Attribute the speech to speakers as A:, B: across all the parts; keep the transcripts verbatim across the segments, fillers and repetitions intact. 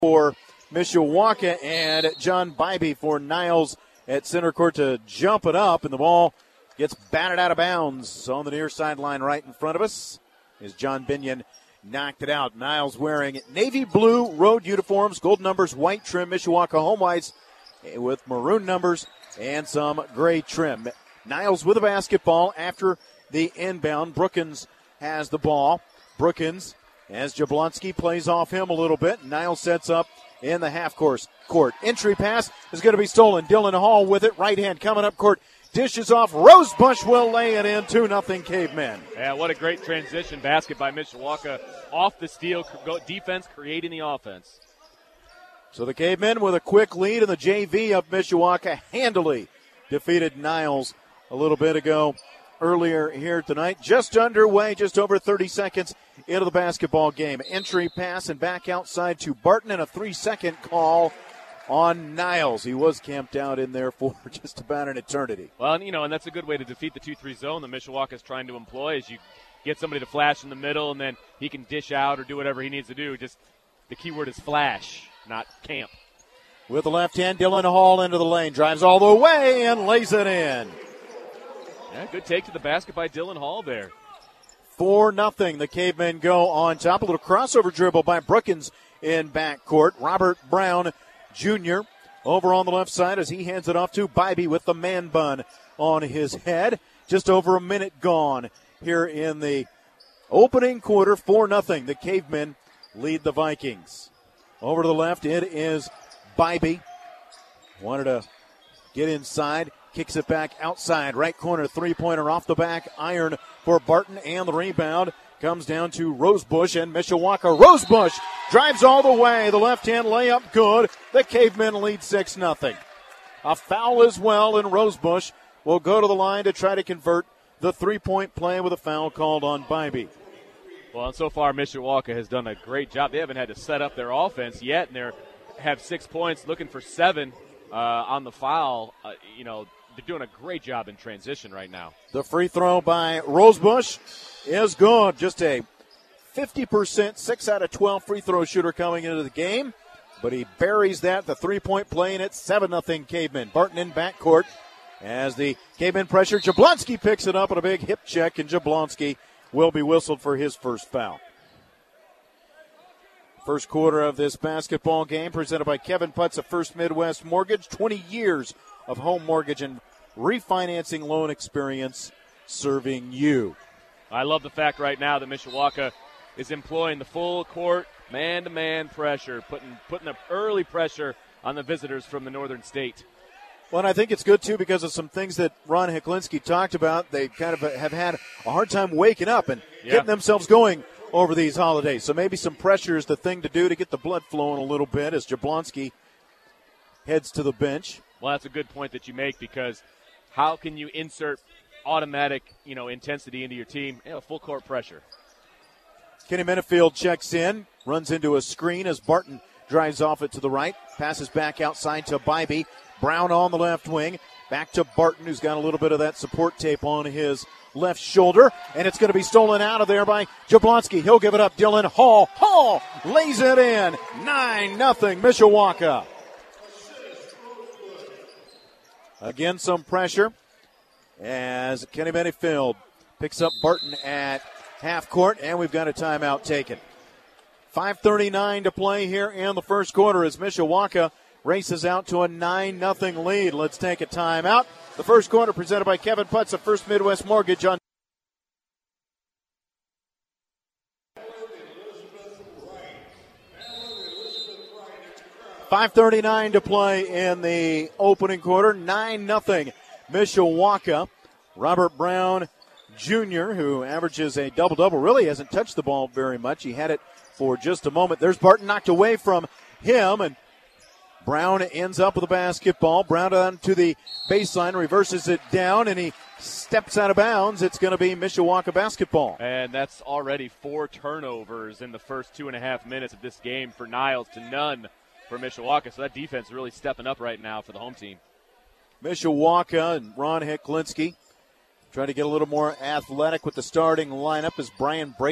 A: for Mishawaka, and John Bybee for Niles at center court to jump it up, and the ball gets batted out of bounds on the near sideline right in front of us as John Binion knocked it out. Niles wearing navy blue road uniforms, gold numbers, white trim, Mishawaka home whites with maroon numbers and some gray trim. Niles with a basketball after the inbound. Brookins has the ball. Brookins, as Jablonski plays off him a little bit. Niles sets up in the half course court. Entry pass is going to be stolen. Dylan Hall with it. Right hand coming up court. Dishes off. Rosebush will lay it in. two nothing Cavemen.
B: Yeah, what a great transition basket by Mishawaka. Off the steal. Defense creating the offense.
A: So the Cavemen with a quick lead, and the J V of Mishawaka handily defeated Niles a little bit ago earlier here tonight. Just underway, just over thirty seconds into the basketball game. Entry pass and back outside to Barton, and a three-second call on Niles. He was camped out in there for just about an eternity.
B: Well, you know, and that's a good way to defeat the two three zone that Mishawaka is trying to employ, is you get somebody to flash in the middle, and then he can dish out or do whatever he needs to do. Just the key word is flash, not camp.
A: With the left hand, Dylan Hall into the lane. Drives all the way and lays it in.
B: Yeah, good take to the basket by Dylan Hall there.
A: four nothing. The Cavemen go on top. A little crossover dribble by Brookins in backcourt. Robert Brown Junior over on the left side as he hands it off to Bybee with the man bun on his head. Just over a minute gone here in the opening quarter. four nothing. The Cavemen lead the Vikings. Over to the left, it is Bybee. Wanted to get inside. Kicks it back outside. Right corner, three-pointer off the back iron for Barton, and the rebound comes down to Rosebush and Mishawaka. Rosebush drives all the way. The left-hand layup good. The Cavemen lead six nothing. A foul as well, and Rosebush will go to the line to try to convert the three-point play with a foul called on Bybee.
B: Well, and so far Mishawaka has done a great job. They haven't had to set up their offense yet, and they have six points, looking for seven uh, on the foul. Uh, you know, they're doing a great job in transition right now.
A: The free throw by Rosebush is good. Just a fifty percent, six out of twelve free throw shooter coming into the game. But he buries that. The three-point play, and it's seven nothing Cavemen. Barton in backcourt as the Cavemen pressure. Jablonski picks it up on a big hip check, and Jablonski will be whistled for his first foul. First quarter of this basketball game presented by Kevin Putz of First Midwest Mortgage. twenty years of home mortgage and refinancing loan experience serving you.
B: I love the fact right now that Mishawaka is employing the full court man-to-man pressure, putting putting the early pressure on the visitors from the Northern State.
A: Well, and I think it's good, too, because of some things that Ron Heklinski talked about. They kind of have had a hard time waking up and
B: yeah.
A: getting themselves going over these holidays. So maybe some pressure is the thing to do to get the blood flowing a little bit as Jablonski heads to the bench.
B: Well, that's a good point that you make, because how can you insert automatic, you know, intensity into your team? You know, full court pressure.
A: Kenny Menefield checks in, runs into a screen as Barton drives off it to the right, passes back outside to Bybee. Brown on the left wing, back to Barton, who's got a little bit of that support tape on his left shoulder, and it's going to be stolen out of there by Jablonski. He'll give it up. Dylan Hall. Hall lays it in. nine nothing Mishawaka. Again, some pressure as Kenny Menefield picks up Barton at half court, and we've got a timeout taken. five thirty-nine to play here in the first quarter as Mishawaka races out to a nine nothing lead. Let's take a timeout. The first quarter presented by Kevin Putz of First Midwest Mortgage on five thirty-nine to play in the opening quarter. nine nothing Mishawaka. Robert Brown Junior, who averages a double-double, really hasn't touched the ball very much. He had it for just a moment. There's Barton knocked away from him, and Brown ends up with a basketball. Brown down to the baseline, reverses it down, and he steps out of bounds. It's going to be Mishawaka basketball.
B: And that's already four turnovers in the first two and a half minutes of this game for Niles to none for Mishawaka. So that defense is really stepping up right now for the home team.
A: Mishawaka and Ron Heklinski trying to get a little more athletic with the starting lineup as Brian Brayton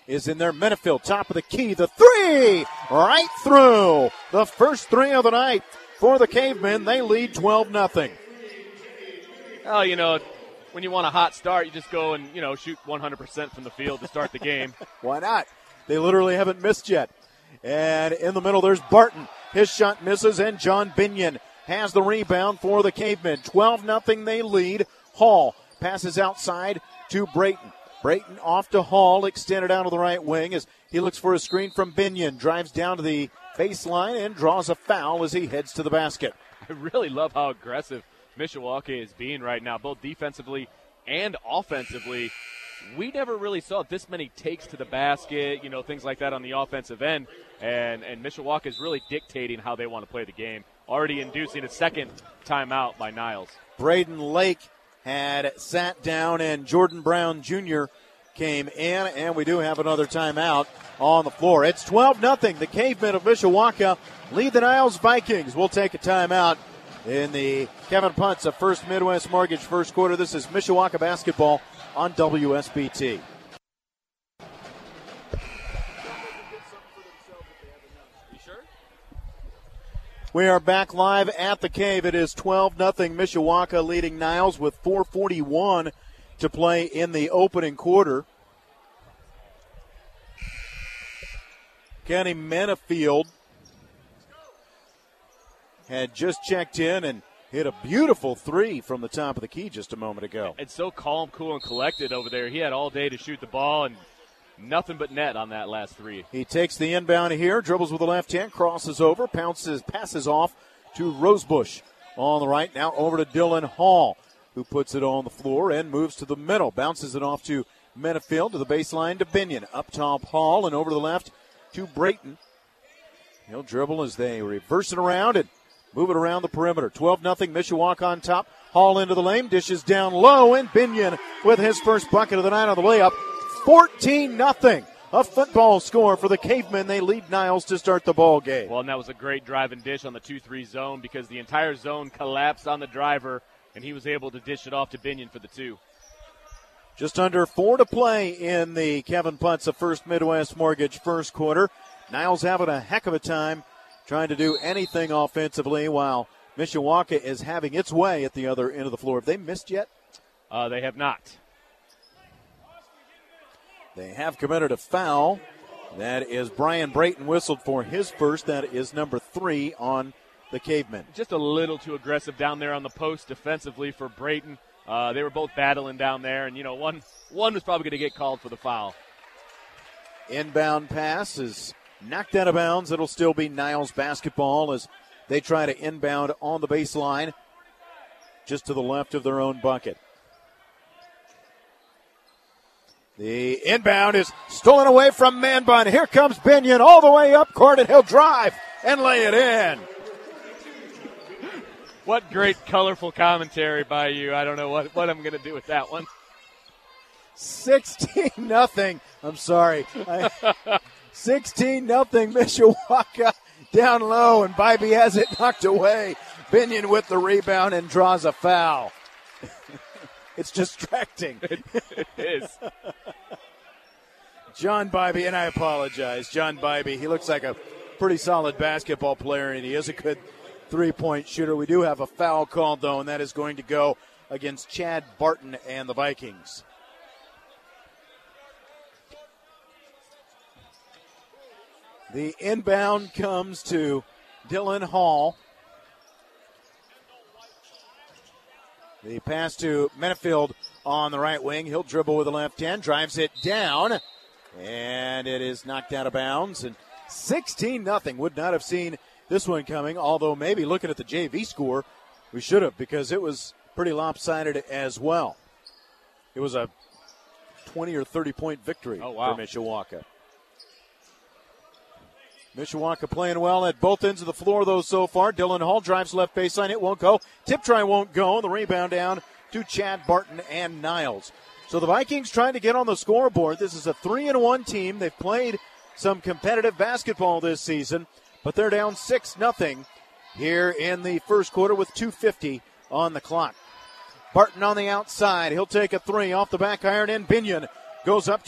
A: is in there. Menefield, top of the key. The three right through. The first three of the night for the Cavemen. They lead twelve nothing.
B: Oh, you know, when you want a hot start, you just go and, you know, shoot one hundred percent from the field to start the game.
A: Why not? They literally haven't missed yet. And in the middle, there's Barton. His shot misses, and John Binion has the rebound for the Cavemen. twelve nothing they lead. Hall passes outside to Brayton. Brayton off to Hall, extended out of the right wing as he looks for a screen from Binion. Drives down to the baseline and draws a foul as he heads to the basket.
B: I really love how aggressive Mishawaka is being right now, both defensively and offensively. We never really saw this many takes to the basket, you know, things like that on the offensive end. And, and Mishawaka is really dictating how they want to play the game, already inducing a second timeout by Niles.
A: Braden Lake had sat down, and Jordan Brown Junior came in, and we do have another timeout on the floor. It's twelve nothing. The Cavemen of Mishawaka lead the Niles Vikings. We'll take a timeout in the Kevin Puntz of First Midwest Mortgage first quarter. This is Mishawaka basketball on W S B T. We are back live at the Cave. It is twelve nothing Mishawaka leading Niles with four forty-one to play in the opening quarter. Kenny Menefield had just checked in and hit a beautiful three from the top of the key just a moment ago.
B: It's so calm, cool, and collected over there. He had all day to shoot the ball and nothing but net on that last three.
A: He takes the inbound here, dribbles with the left hand, crosses over, pounces, passes off to Rosebush on the right. Now over to Dylan Hall, who puts it on the floor and moves to the middle. Bounces it off to Menefield, to the baseline to Binion. Up top Hall and over to the left to Brayton. He'll dribble as they reverse it around and move it around the perimeter. twelve nothing Mishawaka on top. Hall into the lane, dishes down low, and Binion with his first bucket of the night on the layup. fourteen nothing. A football score for the Cavemen. They lead Niles to start the ball game.
B: Well, and that was a great drive and dish on the two three zone because the entire zone collapsed on the driver, and he was able to dish it off to Binion for the two.
A: Just under four to play in the Kevin Puntz of First Midwest Mortgage first quarter. Niles having a heck of a time trying to do anything offensively while Mishawaka is having its way at the other end of the floor. Have they missed yet?
B: Uh, they have not.
A: They have committed a foul. That is Brian Brayton whistled for his first. That is number three on the Cavemen.
B: Just a little too aggressive down there on the post defensively for Brayton. Uh, they were both battling down there, and, you know, one one was probably going to get called for the foul.
A: Inbound pass is knocked out of bounds. It'll still be Niles basketball as they try to inbound on the baseline just to the left of their own bucket. The inbound is stolen away from Manbun. Here comes Binion all the way up court, and he'll drive and lay it in.
B: What great, colorful commentary by you. I don't know what, what I'm going to do with that one.
A: sixteen nothing. I'm sorry. sixteen nothing Mishawaka down low, and Bybee has it knocked away. Binion with the rebound and draws a foul. It's distracting.
B: It, it is.
A: John Bybee, and I apologize. John Bybee, he looks like a pretty solid basketball player, and he is a good three-point shooter. We do have a foul called, though, and that is going to go against Chad Barton and the Vikings. The inbound comes to Dylan Hall. The pass to Menefield on the right wing. He'll dribble with the left hand, drives it down, and it is knocked out of bounds. And sixteen nothing. Would not have seen this one coming, although maybe looking at the J V score, we should have, because it was pretty lopsided as well. It was a twenty or thirty point victory
B: oh, wow.
A: for Mishawaka. Mishawaka playing well at both ends of the floor, though, so far. Dylan Hall drives left baseline. It won't go. Tip try won't go. The rebound down to Chad Barton and Niles. So the Vikings trying to get on the scoreboard. This is a three and one team. They've played some competitive basketball this season, but they're down six nothing here in the first quarter with two fifty on the clock. Barton on the outside. He'll take a three off the back iron, and Binion goes up to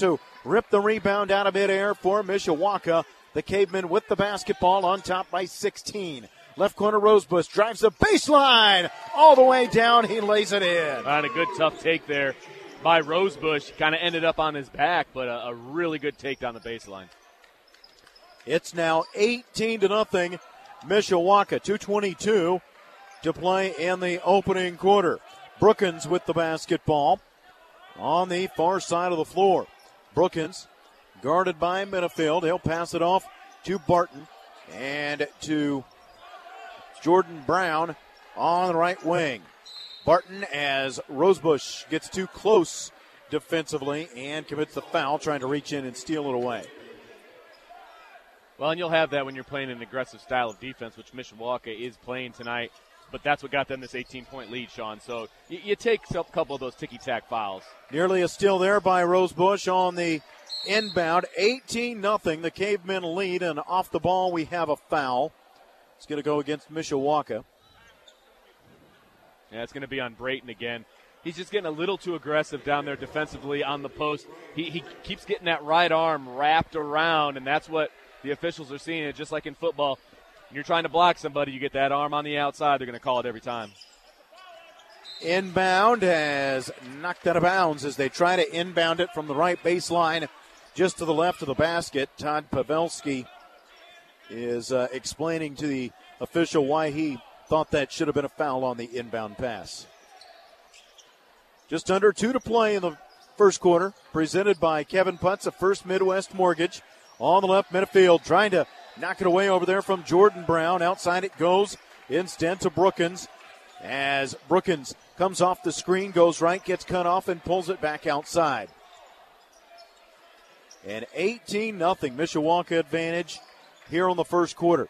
A: ripped the rebound out of midair for Mishawaka. The Cavemen with the basketball on top by sixteen. Left corner, Rosebush drives the baseline all the way down. He lays it in.
B: And a good tough take there by Rosebush. Kind of ended up on his back, but a, a really good take down the baseline.
A: It's now eighteen to nothing. Mishawaka, two twenty-two to play in the opening quarter. Brookins with the basketball on the far side of the floor. Brookins guarded by Minifield. He'll pass it off to Barton and to Jordan Brown on the right wing. Barton, as Rosebush gets too close defensively and commits the foul, trying to reach in and steal it away.
B: Well, and you'll have that when you're playing an aggressive style of defense, which Mishawaka is playing tonight. But that's what got them this eighteen-point lead, Sean. So you, you take a couple of those ticky-tack fouls.
A: Nearly a steal there by Rosebush on the inbound. eighteen nothing. The Cavemen lead, and off the ball we have a foul. It's going to go against Mishawaka.
B: Yeah, it's going to be on Brayton again. He's just getting a little too aggressive down there defensively on the post. He, he keeps getting that right arm wrapped around, and that's what the officials are seeing. It just like in football. When you're trying to block somebody, you get that arm on the outside, they're going to call it every time.
A: Inbound has knocked out of bounds as they try to inbound it from the right baseline just to the left of the basket. Todd Pavelski is uh, explaining to the official why he thought that should have been a foul on the inbound pass. Just under two to play in the first quarter, presented by Kevin Putz of First Midwest Mortgage. On the left midfield, trying to knock it away over there from Jordan Brown. Outside it goes instead to Brookins. As Brookins comes off the screen, goes right, gets cut off, and pulls it back outside. And eighteen nothing Mishawaka advantage here on the first quarter.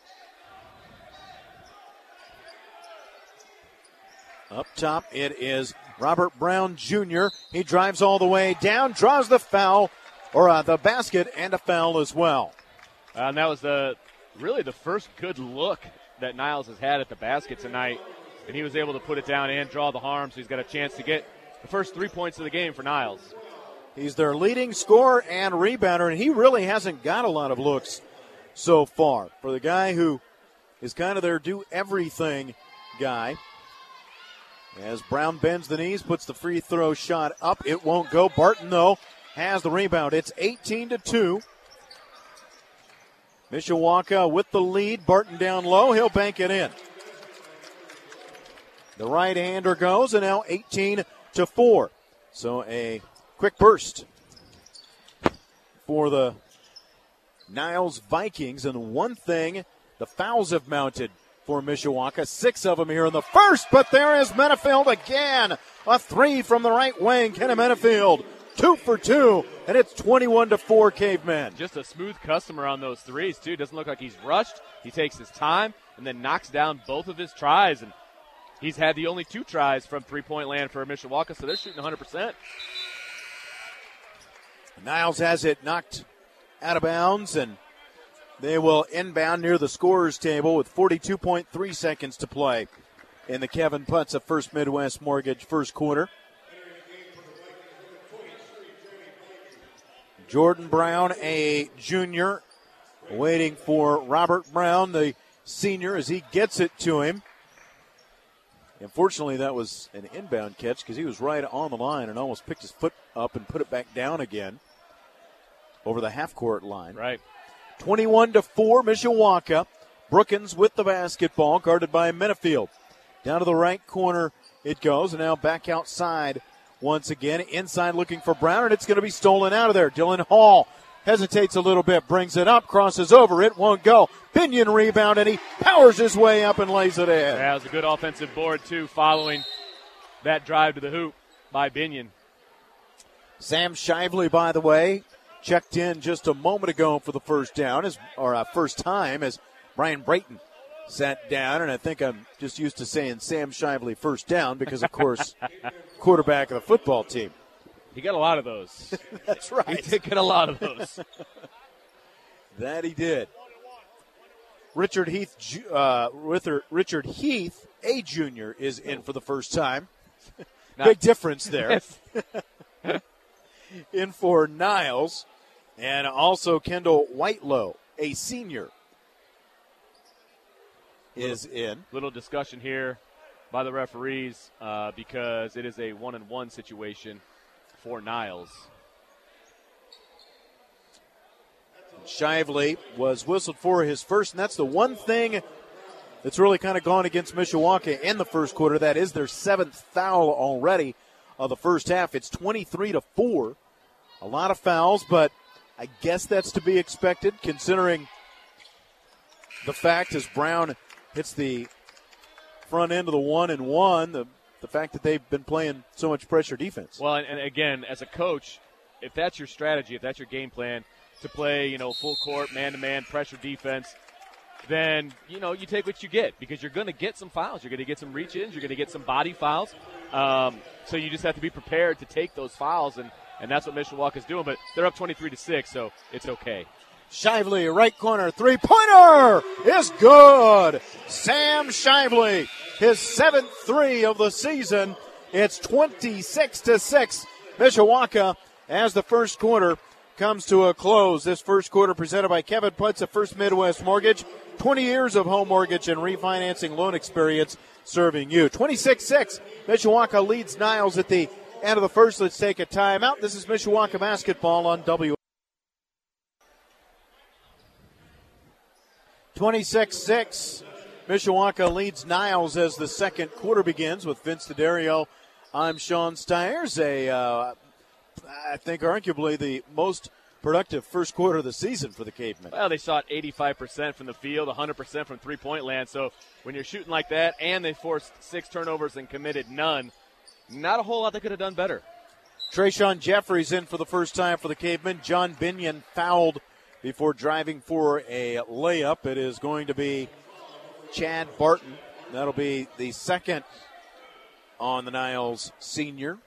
A: Up top, it is Robert Brown Junior He drives all the way down, draws the foul, or uh, the basket, and a foul as well.
B: Uh, and that was the really the first good look that Niles has had at the basket tonight. And he was able to put it down and draw the harm, so he's got a chance to get the first three points of the game for Niles.
A: He's their leading scorer and rebounder, and he really hasn't got a lot of looks so far. For the guy who is kind of their do-everything guy. As Brown bends the knees, puts the free throw shot up. It won't go. Barton, though, has the rebound. It's eighteen to two. Mishawaka with the lead. Barton down low. He'll bank it in. The right-hander goes, and now eighteen to four. So a quick burst for the Niles Vikings. And one thing, the fouls have mounted for Mishawaka. Six of them here in the first, but there is Minifield again. A three from the right wing. Kenny Minifield, two for two, and it's twenty-one to four Cavemen.
B: Just a smooth customer on those threes, too. Doesn't look like he's rushed. He takes his time and then knocks down both of his tries. And he's had the only two tries from three-point land for Mishawaka, so they're shooting one hundred percent.
A: Niles has it knocked out of bounds, and they will inbound near the scorer's table with forty-two point three seconds to play in the Kevin Putz of First Midwest Mortgage first quarter. Jordan Brown, a junior, waiting for Robert Brown, the senior, as he gets it to him. Unfortunately, that was an inbound catch because he was right on the line and almost picked his foot up and put it back down again over the half-court line.
B: Right.
A: twenty-one to four, Mishawaka. Brookins with the basketball, guarded by Minifield. Down to the right corner it goes, and now back outside once again. Inside looking for Brown, and it's going to be stolen out of there. Dylan Hall hesitates a little bit, brings it up, crosses over, it won't go. Pinion rebound, and he powers his way up and lays it in.
B: Yeah, it was a good offensive board, too, following that drive to the hoop by Binion.
A: Sam Shively, by the way, checked in just a moment ago for the first down, as, or uh, first time, as Brian Brayton sat down. And I think I'm just used to saying Sam Shively first down because, of course, quarterback of the football team.
B: He got a lot of those.
A: That's right.
B: He did get a lot of those.
A: That he did. Richard Heath, uh, Richard Heath, a junior, is in for the first time. Big difference there. in for Niles. And also Kendall Whitelow, a senior, is in.
B: Little discussion here by the referees uh, because it is a one-and-one situation for Niles.
A: Shively was whistled for his first, and that's the one thing that's really kind of gone against Mishawaka in the first quarter. That is their seventh foul already of the first half. It's twenty-three to four. A lot of fouls, but I guess that's to be expected considering the fact as Brown hits the front end of the one and one, the, the fact that they've been playing so much pressure defense.
B: Well, and, and again, as a coach, if that's your strategy, if that's your game plan to play, you know, full court, man-to-man, pressure defense, then, you know, you take what you get because you're going to get some fouls. You're going to get some reach-ins. You're going to get some body fouls. Um, so you just have to be prepared to take those fouls, and, and that's what Mishawaka is doing. But they're up twenty-three to six, so it's okay.
A: Shively, right corner, three-pointer is good. Sam Shively, his seventh three of the season. It's twenty-six to six. Mishawaka as the first quarter comes to a close. This first quarter presented by Kevin Putz of First Midwest Mortgage. twenty years of home mortgage and refinancing loan experience serving you. twenty-six six. Mishawaka leads Niles at the end of the first. Let's take a timeout. This is Mishawaka basketball on W. twenty-six six. Mishawaka leads Niles as the second quarter begins with Vince D'Addario. I'm Sean Stiers. A, uh, I think arguably the most productive first quarter of the season for the Cavemen.
B: Well, they shot eighty-five percent from the field, one hundred percent from three-point land. So when you're shooting like that and they forced six turnovers and committed none, not a whole lot they could have done better.
A: Trayshawn Jeffries in for the first time for the Cavemen. John Binion fouled before driving for a layup. It is going to be Chad Barton. That'll be the second on the Niles senior.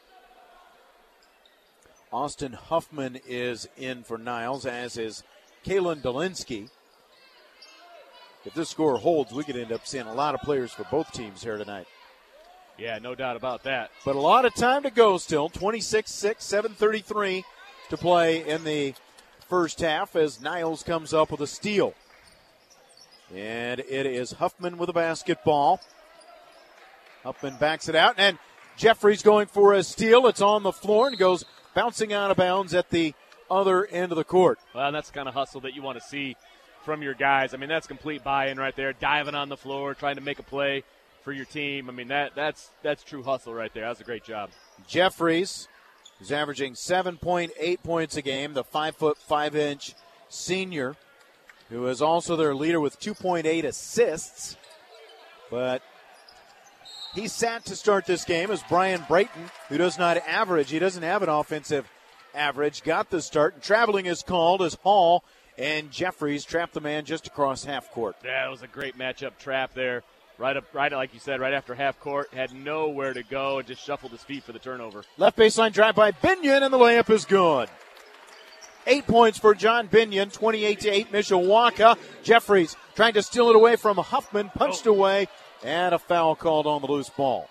A: Austin Huffman is in for Niles, as is Kalen Dolinsky. If this score holds, we could end up seeing a lot of players for both teams here tonight.
B: Yeah, no doubt about that.
A: But a lot of time to go still. twenty-six six, seven thirty-three to play in the first half as Niles comes up with a steal. And it is Huffman with a basketball. Huffman backs it out, and Jeffries going for a steal. It's on the floor and goes bouncing out of bounds at the other end of the court.
B: Well, that's the kind of hustle that you want to see from your guys. I mean, that's complete buy-in right there, diving on the floor, trying to make a play for your team. I mean, that that's that's true hustle right there. That was a great job.
A: Jeffries is averaging seven point eight points a game, the five foot five inch senior, who is also their leader with two point eight assists. But he sat to start this game as Brian Brayton, who does not average, he doesn't have an offensive average, got the start. And traveling is called as Hall and Jeffries trapped the man just across half court.
B: Yeah, it was a great matchup trap there. Right up, right like you said, right after half court, had nowhere to go and just shuffled his feet for the turnover.
A: Left baseline drive by Binion, and the layup is good. Eight points for John Binion, twenty-eight to eight Mishawaka. Jeffries trying to steal it away from Huffman, punched oh. away, and a foul called on the loose ball.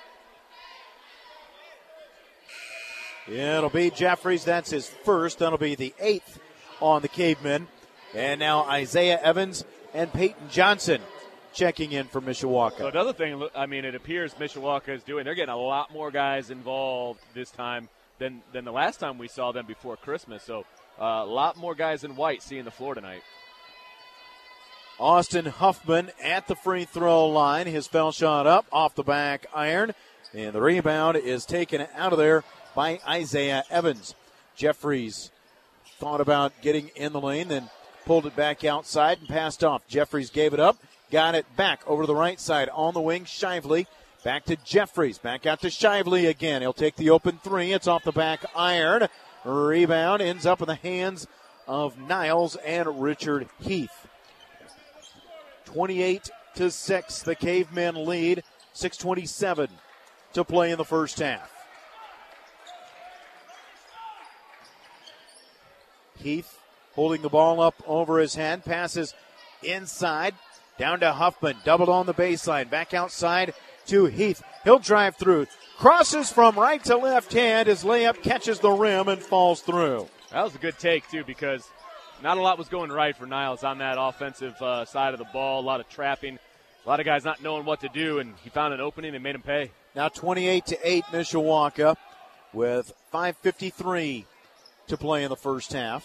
A: It'll be Jeffries. That's his first. That'll be the eighth on the Cavemen. And now Isaiah Evans and Peyton Johnson checking in for Mishawaka.
B: So another thing, I mean, it appears Mishawaka is doing, they're getting a lot more guys involved this time than, than the last time we saw them before Christmas. So uh, a lot more guys in white seeing the floor tonight.
A: Austin Huffman at the free throw line. His foul shot up off the back iron. And the rebound is taken out of there by Isaiah Evans. Jeffries thought about getting in the lane, then pulled it back outside and passed off. Jeffries gave it up, got it back over to the right side on the wing. Shively back to Jeffries. Back out to Shively again. He'll take the open three. It's off the back iron. Rebound ends up in the hands of Niles and Richard Heath. twenty-eight to six, the Cavemen lead. six twenty-seven to play in the first half. Heath holding the ball up over his head, passes inside, down to Huffman, doubled on the baseline, back outside to Heath. He'll drive through. Crosses from right to left hand. His layup catches the rim and falls through.
B: That was a good take, too, because not a lot was going right for Niles on that offensive uh, side of the ball. A lot of trapping, a lot of guys not knowing what to do, and he found an opening and made him pay.
A: Now twenty-eight to eight, Mishawaka with five fifty-three to play in the first half.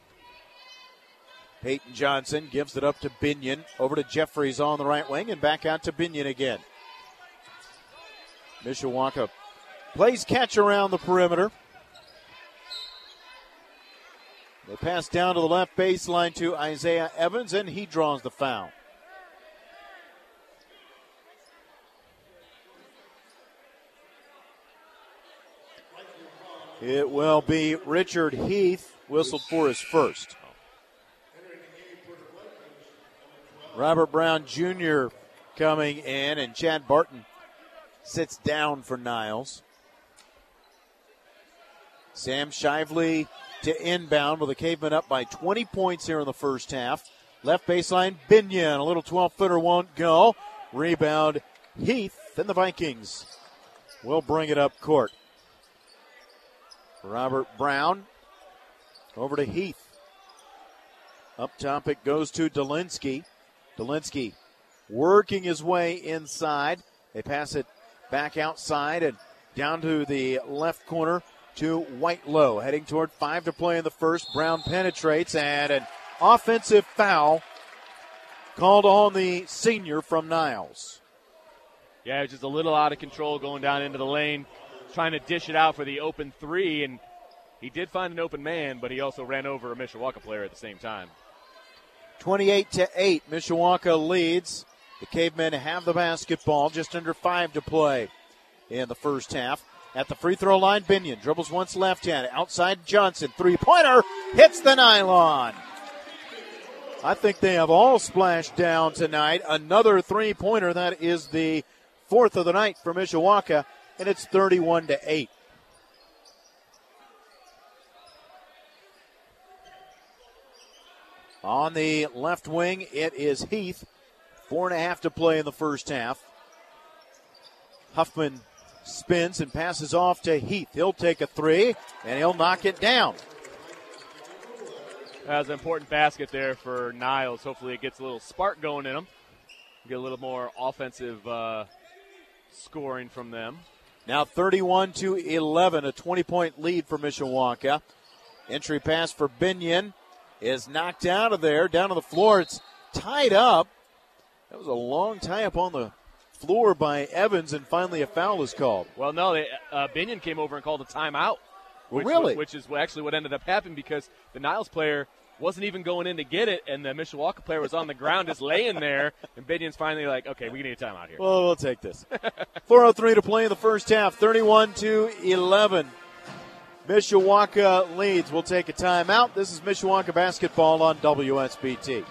A: Peyton Johnson gives it up to Binion. Over to Jeffries on the right wing and back out to Binion again. Mishawaka plays catch around the perimeter. They pass down to the left baseline to Isaiah Evans, and he draws the foul. It will be Richard Heath, whistled for his first. Robert Brown Junior coming in, and Chad Barton sits down for Niles. Sam Shively to inbound with the Cavemen up by twenty points here in the first half. Left baseline, Binion, a little twelve-footer won't go. Rebound, Heath, and the Vikings will bring it up court. Robert Brown over to Heath. Up top it goes to Dolinsky. Dolinsky working his way inside. They pass it back outside and down to the left corner to Whitelow. Heading toward five to play in the first. Brown penetrates, and an offensive foul called on the senior from Niles.
B: Yeah, it was just a little out of control going down into the lane, trying to dish it out for the open three, and he did find an open man, but he also ran over a Mishawaka player at the same time.
A: twenty-eight to eight, Mishawaka leads. The Cavemen have the basketball, just under five to play in the first half. At the free throw line, Binion dribbles once left hand, outside Johnson, three-pointer, hits the nylon. I think they have all splashed down tonight. Another three-pointer, that is the fourth of the night for Mishawaka, and it's thirty-one to eight. On the left wing, it is Heath. Four and a half to play in the first half. Huffman spins and passes off to Heath. He'll take a three, and he'll knock it down.
B: That was an important basket there for Niles. Hopefully it gets a little spark going in them. Get a little more offensive uh, scoring from them.
A: Now thirty-one to eleven, a twenty-point lead for Mishawaka. Entry pass for Binion is knocked out of there, down to the floor. It's tied up. That was a long tie-up on the floor by Evans, and finally a foul is called.
B: Well, no, they, uh, Binion came over and called a timeout. Which,
A: well, really?
B: Which is actually what ended up happening, because the Niles player wasn't even going in to get it, and the Mishawaka player was on the ground just laying there, and Binion's finally like, okay, we need a timeout here.
A: Well, we'll take this. four oh three to play in the first half, thirty-one to eleven. Mishawaka leads. We'll take a timeout. This is Mishawaka basketball on W S B T.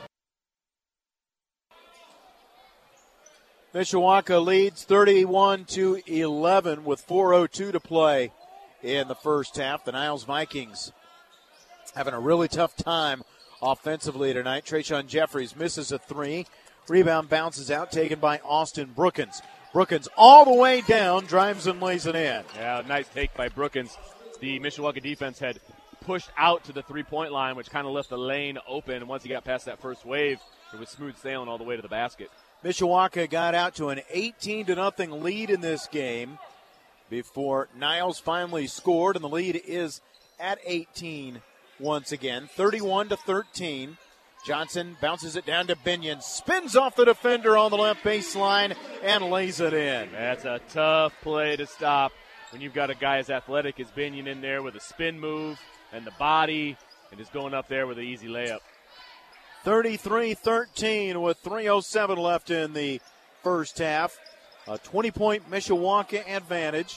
A: Mishawaka leads thirty-one to eleven with four oh two to play in the first half. The Niles Vikings having a really tough time offensively tonight. Trayshawn Jeffries misses a three. Rebound bounces out, taken by Austin Brookins. Brookins all the way down, drives and lays it in.
B: Yeah, nice take by Brookins. The Mishawaka defense had pushed out to the three-point line, which kind of left the lane open. And once he got past that first wave, it was smooth sailing all the way to the basket.
A: Mishawaka got out to an eighteen to nothing lead in this game before Niles finally scored, and the lead is at eighteen once again, thirty-one to thirteen. Johnson bounces it down to Binion, spins off the defender on the left baseline, and lays it in.
B: That's a tough play to stop when you've got a guy as athletic as Binion in there with a spin move and the body, and just going up there with an easy layup.
A: thirty-three thirteen with three oh seven left in the first half. A twenty-point Mishawaka advantage.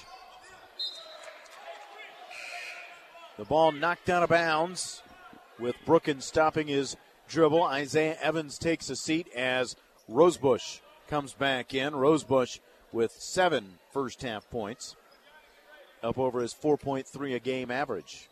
A: The ball knocked out of bounds with Brookins stopping his dribble. Isaiah Evans takes a seat as Rosebush comes back in. Rosebush with seven first half points, up over his four point three a game average.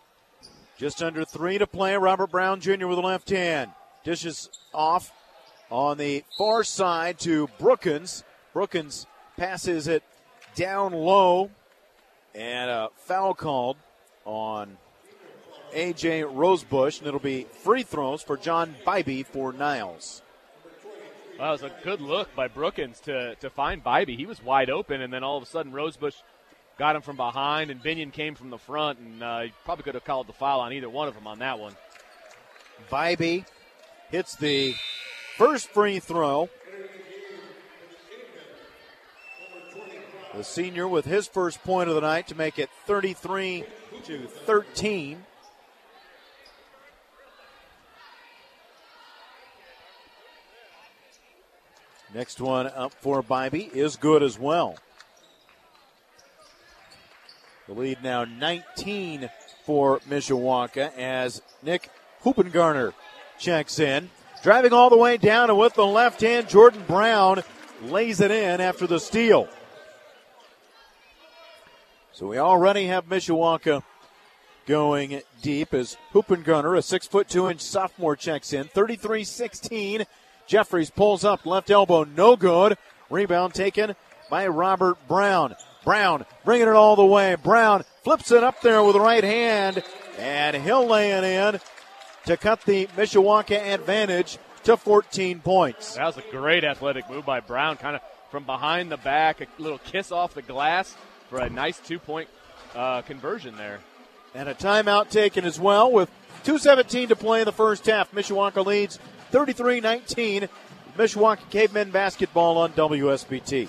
A: Just under three to play. Robert Brown Junior with the left hand. Dishes off on the far side to Brookins. Brookins passes it down low, and a foul called on A J Rosebush, and it'll be free throws for John Bybee for Niles.
B: Well, it was a good look by Brookins to, to find Bybee. He was wide open, and then all of a sudden Rosebush got him from behind, and Binion came from the front, and uh, he probably could have called the foul on either one of them on that one.
A: Bybee hits the first free throw. The senior with his first point of the night to make it thirty-three to thirteen. Next one up for Bybee is good as well. The lead now nineteen for Mishawaka as Nick Hoopengarner checks in. Driving all the way down, and with the left hand, Jordan Brown lays it in after the steal. So we already have Mishawaka going deep as Hoopengarner, a six foot two inch sophomore, checks in. thirty-three sixteen. Jeffries pulls up, left elbow, no good. Rebound taken by Robert Brown. Brown bringing it all the way. Brown flips it up there with the right hand, and he'll lay it in to cut the Mishawaka advantage to fourteen points.
B: That was a great athletic move by Brown, kind of from behind the back, a little kiss off the glass for a nice two-point uh, conversion there.
A: And a timeout taken as well with two seventeen to play in the first half. Mishawaka leads thirty-three nineteen. Mishawaka Cavemen basketball on W S B T.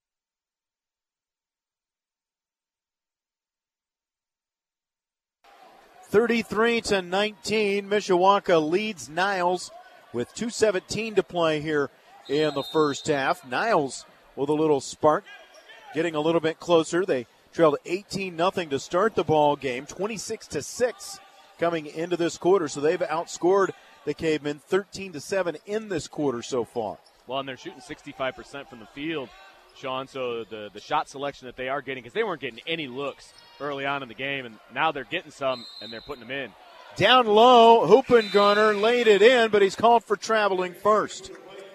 A: thirty-three to nineteen. Mishawaka leads Niles with two seventeen to play here in the first half. Niles with a little spark, getting a little bit closer. They trailed eighteen nothing to start the ball game, twenty-six to six coming into this quarter. So they've outscored the Cavemen thirteen to seven in this quarter so far.
B: Well, and they're shooting sixty-five percent from the field, Sean. So the, the shot selection that they are getting, because they weren't getting any looks early on in the game, and now they're getting some, and they're putting them in.
A: Down low, Hoopengarner laid it in, but he's called for traveling first.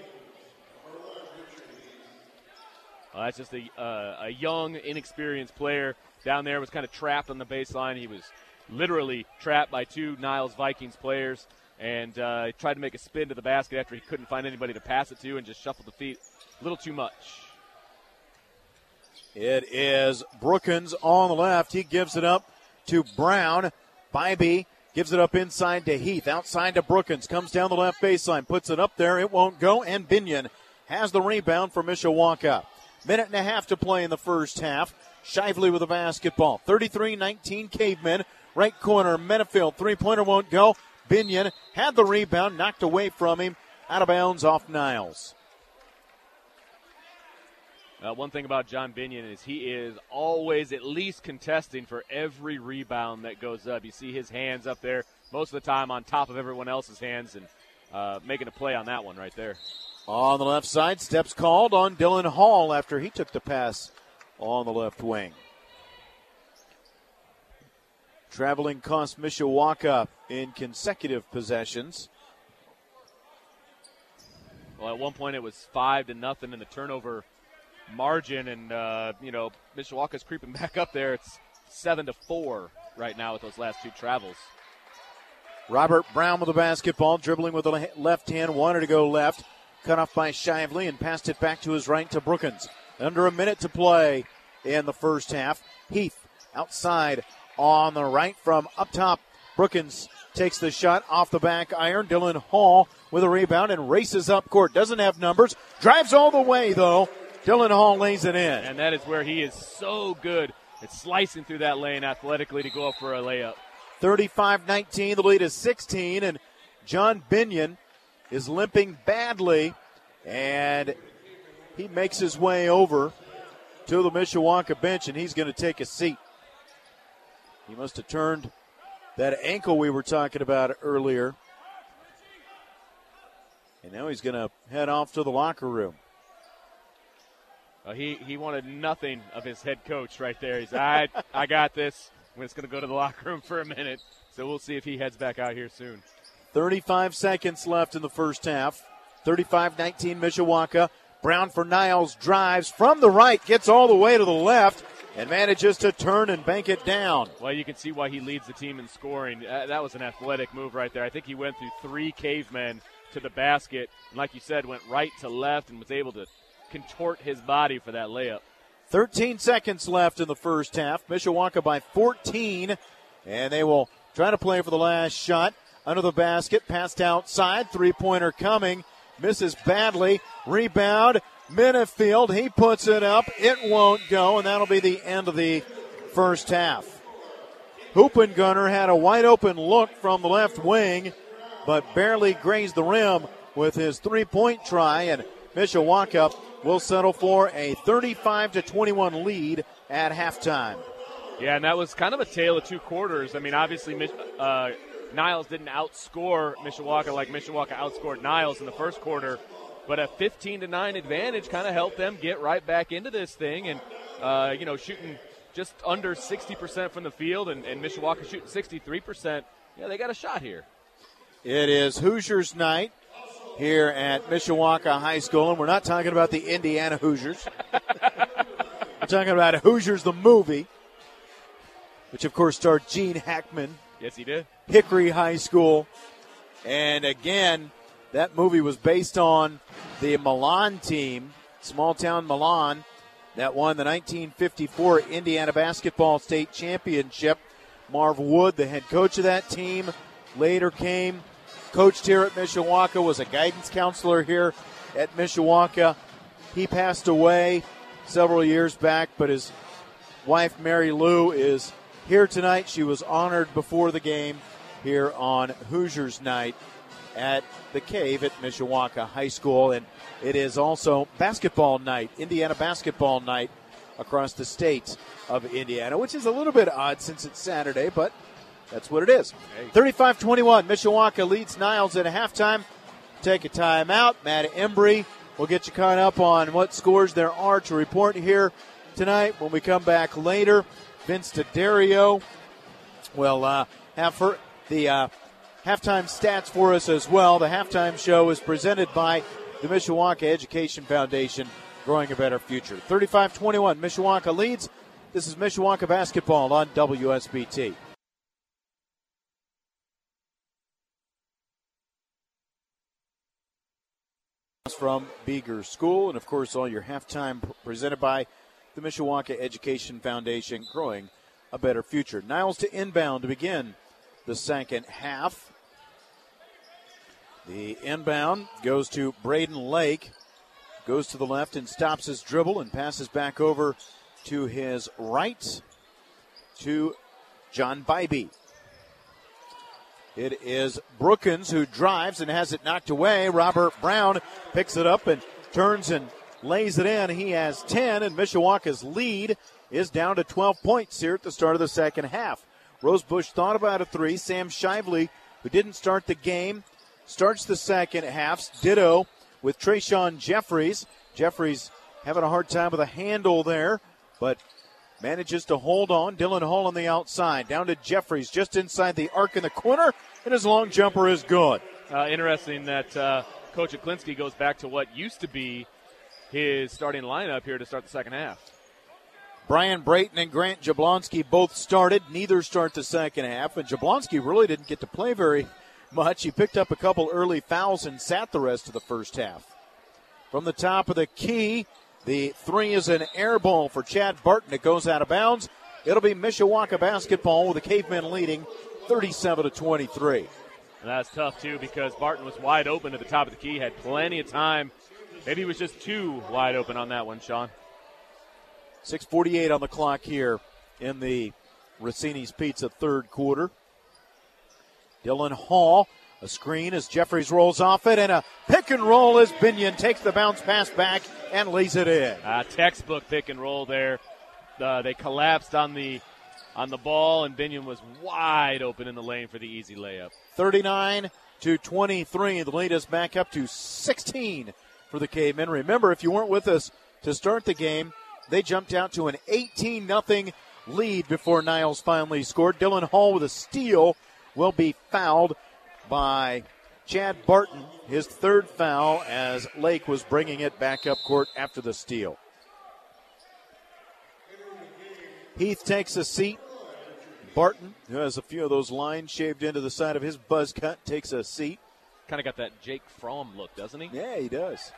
B: Uh, that's just a, uh, a young, inexperienced player down there, was kind of trapped on the baseline. He was literally trapped by two Niles Vikings players, and uh, tried to make a spin to the basket after he couldn't find anybody to pass it to, and just shuffled the feet a little too much.
A: It is Brookins on the left. He gives it up to Brown. Bybee gives it up inside to Heath. Outside to Brookins. Comes down the left baseline. Puts it up there. It won't go. And Binion has the rebound for Mishawaka. Minute and a half to play in the first half. Shively with the basketball. thirty-three nineteen Cavemen. Right corner. Menefield. Three-pointer won't go. Binion had the rebound. Knocked away from him. Out of bounds off Niles.
B: Uh, one thing about John Binion is he is always at least contesting for every rebound that goes up. You see his hands up there most of the time on top of everyone else's hands, and uh, making a play on that one right there.
A: On the left side, steps called on Dylan Hall after he took the pass on the left wing. Traveling cost Mishawaka in consecutive possessions.
B: Well, at one point it was five to nothing in the turnover margin, and uh, you know, Mishawaka's creeping back up there. It's seven to four right now with those last two travels.
A: Robert Brown with the basketball, dribbling with the left hand, wanted to go left, cut off by Shively, and passed it back to his right to Brookins. Under a minute to play in the first half. Heath outside on the right from up top. Brookins takes the shot off the back iron. Dylan Hall with a rebound and races up court. Doesn't have numbers. Drives all the way, though. Dylan Hall lays it in.
B: And that is where he is so good at slicing through that lane athletically to go up for a layup.
A: thirty-five nineteen, the lead is sixteen, and John Binion is limping badly, and he makes his way over to the Mishawaka bench, and he's going to take a seat. He must have turned that ankle we were talking about earlier, and now he's going to head off to the locker room.
B: Uh, he, he wanted nothing of his head coach right there. He's, I, I got this. I'm just going to go to the locker room for a minute. So we'll see if he heads back out here soon.
A: thirty-five seconds left in the first half. thirty-five nineteen Mishawaka. Brown for Niles, drives from the right, gets all the way to the left, and manages to turn and bank it down.
B: Well, you can see why he leads the team in scoring. Uh, that was an athletic move right there. I think he went through three cavemen to the basket, and like you said, went right to left and was able to contort his body for that layup.
A: thirteen seconds left in the first half. Mishawaka by fourteen, and they will try to play for the last shot. Under the basket, passed outside, three-pointer coming. Misses badly. Rebound. Minifield. He puts it up. It won't go, and that'll be the end of the first half. Hoopengunner had a wide-open look from the left wing, but barely grazed the rim with his three-point try, and Mishawaka will settle for a thirty-five to twenty-one lead at halftime.
B: Yeah, and that was kind of a tale of two quarters. I mean, obviously, uh, Niles didn't outscore Mishawaka like Mishawaka outscored Niles in the first quarter, but a fifteen to nine advantage kind of helped them get right back into this thing, and uh, you know, shooting just under sixty percent from the field, and, and Mishawaka shooting sixty-three percent. Yeah, they got a shot here.
A: It is Hoosiers night here at Mishawaka High School, and we're not talking about the Indiana Hoosiers. We're talking about Hoosiers the movie, which of course starred Gene Hackman.
B: Yes, he did.
A: Hickory High School. And again, that movie was based on the Milan team, small town Milan, that won the nineteen fifty-four Indiana Basketball State Championship. Marv Wood, the head coach of that team, later came, coached here at Mishawaka, was a guidance counselor here at Mishawaka. He passed away several years back, but his wife, Mary Lou, is here tonight. She was honored before the game here on Hoosiers night at the Cave at Mishawaka High School. And it is also basketball night, Indiana basketball night across the state of Indiana, which is a little bit odd since it's Saturday, but that's what it is.
B: Hey.
A: thirty-five twenty-one, Mishawaka leads Niles at halftime. Take a timeout. Matt Embry will get you caught up on what scores there are to report here tonight. When we come back later, Vince D'Addario will uh, have for the uh, halftime stats for us as well. The halftime show is presented by the Mishawaka Education Foundation, growing a better future. thirty-five twenty-one, Mishawaka leads. This is Mishawaka basketball on W S B T. From Beeger School, and of course all your halftime presented by the Mishawaka Education Foundation, growing a better future. Niles to inbound to begin the second half. The inbound goes to Braden Lake, goes to the left and stops his dribble and passes back over to his right to John Bybee. It is Brookins who drives and has it knocked away. Robert Brown picks it up and turns and lays it in. He has ten, and Mishawaka's lead is down to twelve points here at the start of the second half. Rosebush thought about a three. Sam Shively, who didn't start the game, starts the second half. Ditto with Trayshawn Jeffries. Jeffries having a hard time with a handle there, but manages to hold on. Dylan Hall on the outside. Down to Jeffries just inside the arc in the corner, and his long jumper is good.
B: Uh, interesting that uh, Coach Aklinski goes back to what used to be his starting lineup here to start the second half.
A: Brian Brayton and Grant Jablonski both started. Neither start the second half, and Jablonski really didn't get to play very much. He picked up a couple early fouls and sat the rest of the first half. From the top of the key, the three is an air ball for Chad Barton. It goes out of bounds. It'll be Mishawaka basketball with the Cavemen leading thirty-seven to twenty-three.
B: And that's tough, too, because Barton was wide open at the top of the key, had plenty of time. Maybe he was just too wide open on that one, Sean.
A: six forty-eight on the clock here in the Rossini's Pizza third quarter. Dylan Hall, a screen as Jeffries rolls off it, and a pick and roll as Binion takes the bounce pass back and lays it in.
B: Uh, textbook pick and roll there. Uh, they collapsed on the on the ball, and Binion was wide open in the lane for the easy layup.
A: thirty-nine to twenty-three. The lead is back up to sixteen for the Cavemen. Remember, if you weren't with us to start the game, they jumped out to an eighteen nothing lead before Niles finally scored. Dylan Hall with a steal will be fouled by Chad Barton, his third foul as Lake was bringing it back up court after the steal. Heath takes a seat. Barton, who has a few of those lines shaved into the side of his buzz cut, takes a seat.
B: Kind of got that Jake Fromm look, doesn't he?
A: Yeah, he does.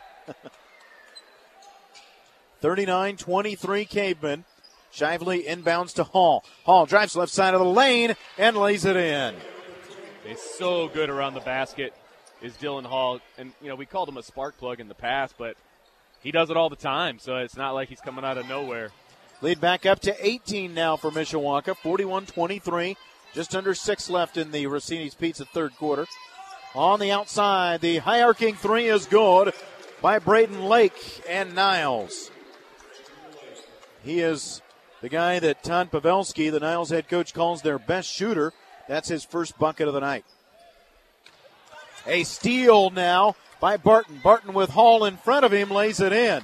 A: thirty-nine twenty-three Cavemen. Shively inbounds to Hall. Hall drives left side of the lane and lays it in.
B: He's so good around the basket, is Dylan Hall. And, you know, we called him a spark plug in the past, but he does it all the time, so it's not like he's coming out of nowhere.
A: Lead back up to eighteen now for Mishawaka, forty-one twenty-three. Just under six left in the Rossini's Pizza third quarter. On the outside, the high arcing three is good by Braden Lake and Niles. He is the guy that Todd Pavelski, the Niles head coach, calls their best shooter. That's his first bucket of the night. A steal now by Barton. Barton with Hall in front of him, lays it in.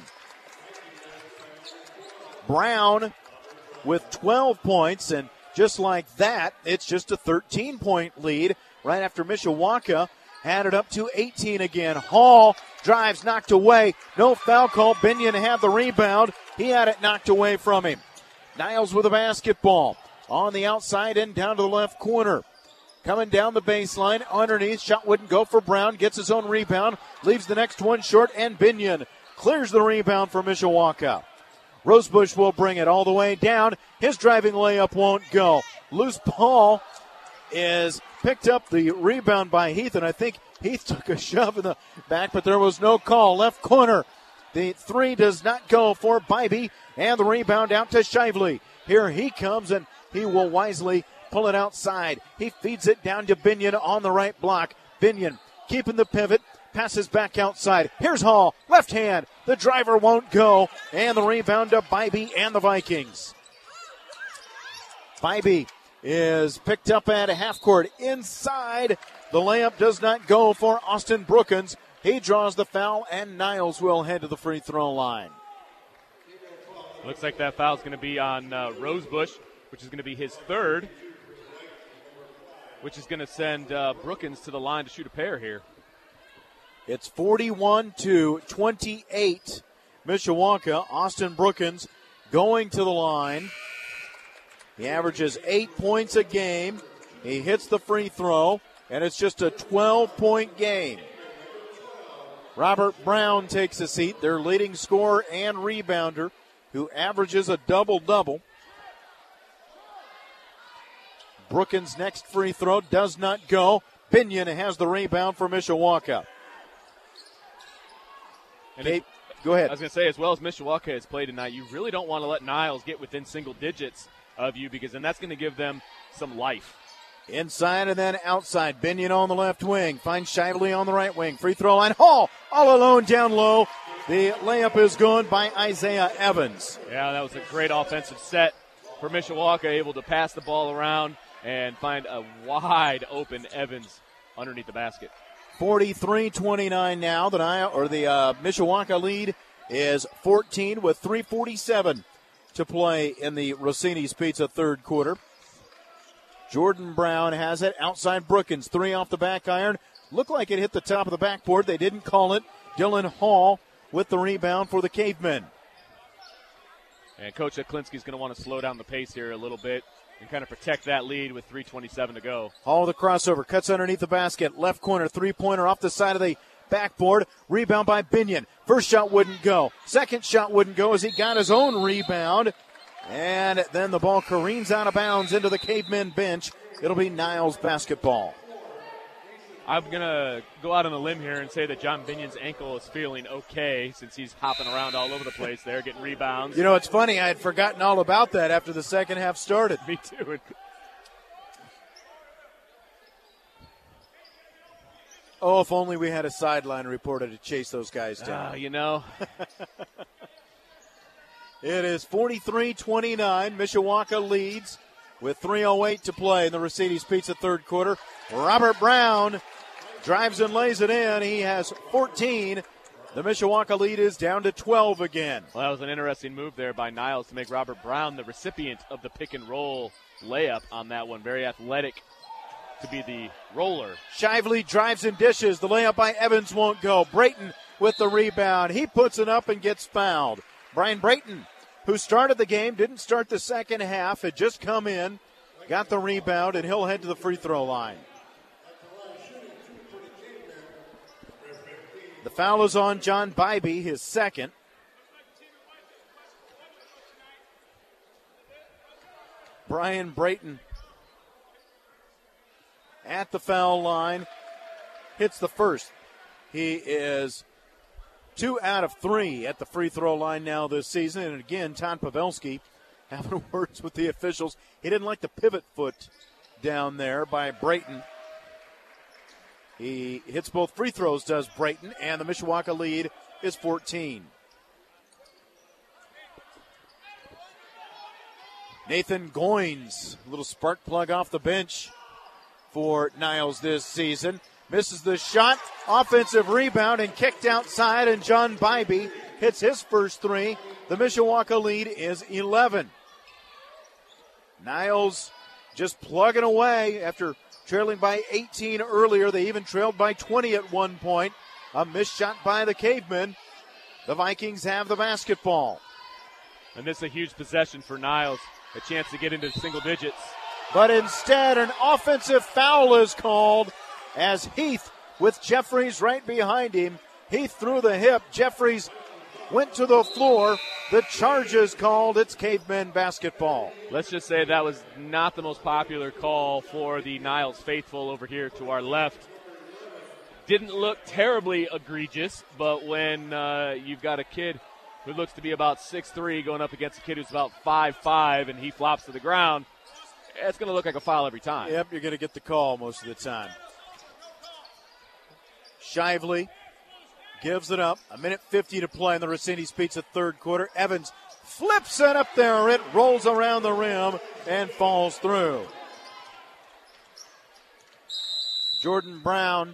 A: Brown with twelve points, and just like that, it's just a thirteen-point lead right after Mishawaka had it up to eighteen again. Hall drives, knocked away. No foul call. Binion had the rebound. He had it knocked away from him. Niles with a basketball. On the outside and down to the left corner. Coming down the baseline, underneath. Shot wouldn't go for Brown. Gets his own rebound. Leaves the next one short, and Binion clears the rebound for Mishawaka. Rosebush will bring it all the way down. His driving layup won't go. Loose ball is picked up, the rebound by Heath, and I think Heath took a shove in the back, but there was no call. Left corner. The three does not go for Bybee, and the rebound out to Shively. Here he comes, and he will wisely pull it outside. He feeds it down to Binion on the right block. Binion keeping the pivot. Passes back outside. Here's Hall. Left hand. The driver won't go. And the rebound to Bybee and the Vikings. Bybee is picked up at a half court inside. The layup does not go for Austin Brookins. He draws the foul, and Niles will head to the free throw line.
B: Looks like that foul is going to be on uh, Rosebush, which is going to be his third, which is going to send uh, Brookins to the line to shoot a pair here.
A: It's forty-one to twenty-eight. Mishawaka. Austin Brookins going to the line. He averages eight points a game. He hits the free throw, and it's just a twelve-point game. Robert Brown takes a seat, their leading scorer and rebounder, who averages a double-double. Brookins' next free throw does not go. Binion has the rebound for Mishawaka.
B: And
A: Kate, go ahead.
B: I was going to say, as well as Mishawaka has played tonight, you really don't want to let Niles get within single digits of you, because then that's going to give them some life.
A: Inside and then outside. Binion on the left wing. Finds Shively on the right wing. Free throw line. Hall all alone down low. The layup is good by Isaiah Evans.
B: Yeah, that was a great offensive set for Mishawaka, able to pass the ball around and find a wide open Evans underneath the basket.
A: forty-three twenty-nine now. The Nile, or the uh, Mishawaka lead is fourteen with three forty-seven to play in the Rossini's Pizza third quarter. Jordan Brown has it outside Brookins. Three off the back iron. Looked like it hit the top of the backboard. They didn't call it. Dylan Hall with the rebound for the Cavemen.
B: And Coach Aklinski's going to want to slow down the pace here a little bit and kind of protect that lead with three twenty-seven to go.
A: Hall the crossover. Cuts underneath the basket. Left corner. Three-pointer off the side of the backboard. Rebound by Binion. First shot wouldn't go. Second shot wouldn't go as he got his own rebound. And then the ball careens out of bounds into the Cavemen bench. It'll be Niles basketball.
B: I'm going to go out on a limb here and say that John Binion's ankle is feeling okay since he's hopping around all over the place there, getting rebounds.
A: You know, it's funny. I had forgotten all about that after the second half started.
B: Me too.
A: Oh, if only we had a sideline reporter to chase those guys down.
B: Uh, you know.
A: It is forty-three twenty-nine. Mishawaka leads with three oh eight to play in the Rossini's Pizza third quarter. Robert Brown drives and lays it in. He has fourteen. The Mishawaka lead is down to twelve again.
B: Well, that was an interesting move there by Niles to make Robert Brown the recipient of the pick and roll layup on that one. Very athletic to be the roller.
A: Shively drives and dishes. The layup by Evans won't go. Brayton with the rebound. He puts it up and gets fouled. Brian Brayton, who started the game, didn't start the second half, had just come in, got the rebound, and he'll head to the free throw line. The foul is on John Bybee, his second. Brian Brayton at the foul line, hits the first. He is two out of three at the free throw line now this season. And again, Todd Pavelski having words with the officials. He didn't like the pivot foot down there by Brayton. He hits both free throws, does Brayton, and the Mishawaka lead is fourteen. Nathan Goins, a little spark plug off the bench for Niles this season. Misses the shot, offensive rebound, and kicked outside, and John Bybee hits his first three. The Mishawaka lead is eleven. Niles just plugging away after trailing by eighteen earlier. They even trailed by twenty at one point. A missed shot by the Cavemen. The Vikings have the basketball.
B: And this is a huge possession for Niles, a chance to get into single digits.
A: But instead, an offensive foul is called as Heath, with Jeffries right behind him. Heath threw the hip. Jeffries went to the floor. The charge is called. It's Cavemen basketball.
B: Let's just say that was not the most popular call for the Niles faithful over here to our left. Didn't look terribly egregious, but when uh, you've got a kid who looks to be about six three going up against a kid who's about five five and he flops to the ground, it's going to look like a foul every time.
A: Yep, you're going to get the call most of the time. Shively gives it up. A minute fifty to play in the Rossini's Pizza third quarter. Evans flips it up there. It rolls around the rim and falls through. Jordan Brown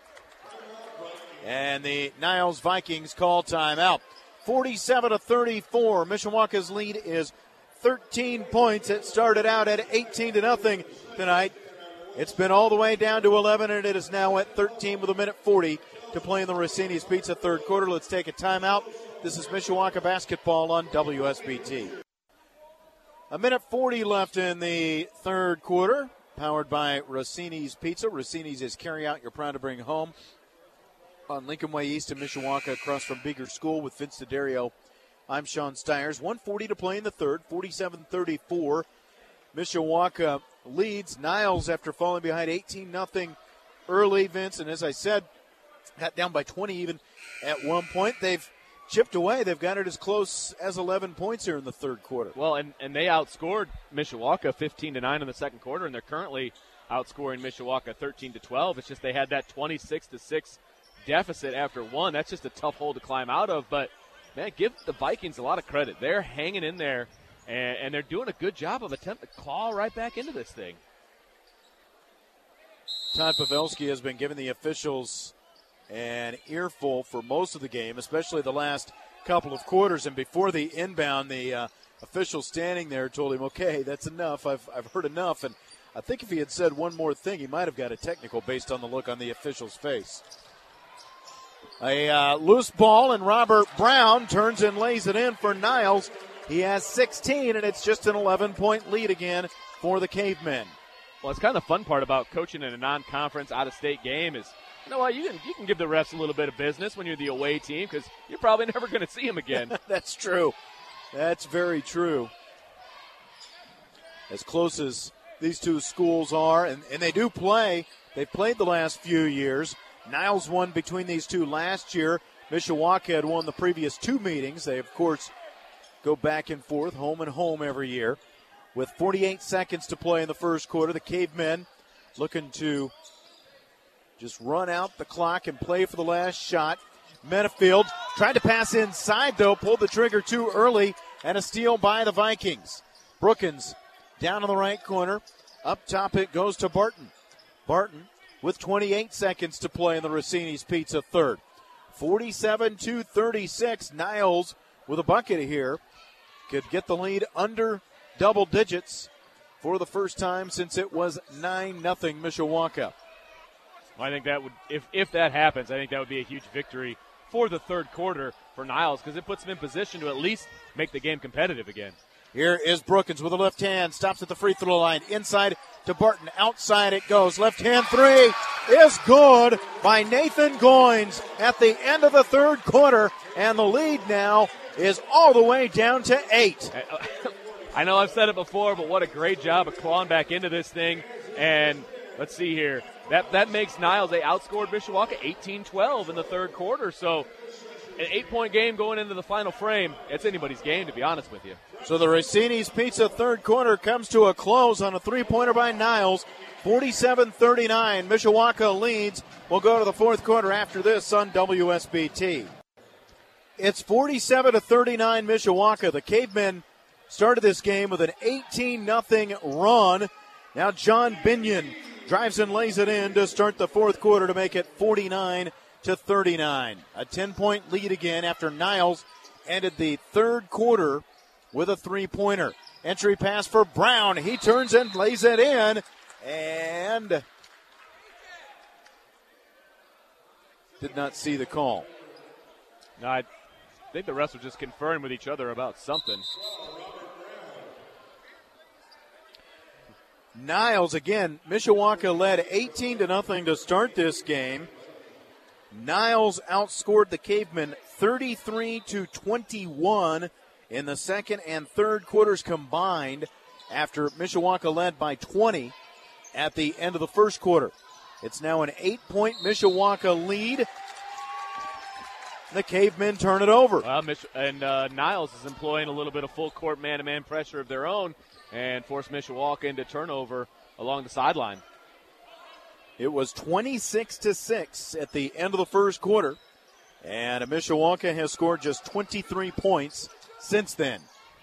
A: and the Niles Vikings call timeout. forty-seven to thirty-four. Mishawaka's lead is thirteen points. It started out at eighteen to nothing tonight. It's been all the way down to eleven, and it is now at thirteen with a minute forty to play in the Rossini's Pizza third quarter. Let's take a timeout. This is Mishawaka basketball on W S B T. A minute forty left in the third quarter, powered by Rossini's Pizza. Rossini's is carry out you're proud to bring home on Lincoln Way East in Mishawaka, across from Beaker School with Vince D'Addario. I'm Sean Stiers. one forty to play in the third, forty-seven thirty-four. Mishawaka leads. Niles, after falling behind eighteen nothing early, Vince, and as I said, got down by twenty even at one point. They've chipped away. They've got it as close as eleven points here in the third quarter.
B: Well, and, and they outscored Mishawaka fifteen to nine in the second quarter, and they're currently outscoring Mishawaka thirteen to twelve. It's just they had that twenty-six to six deficit after one. That's just a tough hole to climb out of, but man, give the Vikings a lot of credit. They're hanging in there, and, and they're doing a good job of attempting to claw right back into this thing.
A: Todd Pavelski has been giving the officials an earful for most of the game, especially the last couple of quarters. And before the inbound, the uh, official standing there told him, okay, that's enough. I've, I've heard enough. And I think if he had said one more thing, he might have got a technical based on the look on the official's face. A uh, loose ball, and Robert Brown turns and lays it in for Niles. He has sixteen, and it's just an eleven-point lead again for the Cavemen.
B: Well, it's kind of the fun part about coaching in a non-conference, out-of-state game is, you know what, you can, you can give the refs a little bit of business when you're the away team because you're probably never going to see them again.
A: That's true. That's very true. As close as these two schools are, and, and they do play, they've played the last few years. Niles won between these two last year. Mishawaka had won the previous two meetings. They, of course, go back and forth, home and home every year. With forty-eight seconds to play in the first quarter, the Cavemen looking to just run out the clock and play for the last shot. Menafield tried to pass inside, though, pulled the trigger too early, and a steal by the Vikings. Brookins down in the right corner. Up top it goes to Barton. Barton with twenty-eight seconds to play in the Rossini's Pizza third. forty-seven to thirty-six. Niles with a bucket here could get the lead under double digits. for the first time since it was nine nothing Mishawaka.
B: I think that would, if, if that happens, I think that would be a huge victory for the third quarter for Niles because it puts them in position to at least make the game competitive again.
A: Here is Brookins with a left hand, stops at the free throw line, inside to Barton, outside it goes, left hand three is good by Nathan Goins at the end of the third quarter, and the lead now is all the way down to eight.
B: I know I've said it before, but what a great job of clawing back into this thing, and let's see here. That that makes Niles, they outscored Mishawaka eighteen twelve in the third quarter, so an eight-point game going into the final frame. It's anybody's game, to be honest with you.
A: So the Rossini's Pizza third quarter comes to a close on a three-pointer by Niles, forty-seven thirty-nine. Mishawaka leads. We'll go to the fourth quarter after this on W S B T. It's forty-seven to thirty-nine Mishawaka. The Cavemen started this game with an eighteen nothing run. Now John Binion drives and lays it in to start the fourth quarter to make it forty-nine to thirty-nine. A ten-point lead again after Niles ended the third quarter with a three-pointer. Entry pass for Brown. He turns and lays it in. And did not see the call.
B: No, I think the refs were just conferring with each other about something.
A: Niles, again, Mishawaka led eighteen to nothing to start this game. Niles outscored the Cavemen thirty-three to twenty-one in the second and third quarters combined after Mishawaka led by twenty at the end of the first quarter. It's now an eight-point Mishawaka lead. The Cavemen turn it over.
B: Well, Mich- and uh, Niles is employing a little bit of full-court man-to-man pressure of their own and forced Mishawaka into turnover along the sideline.
A: It was twenty-six to six at the end of the first quarter, and Mishawaka has scored just twenty-three points since then.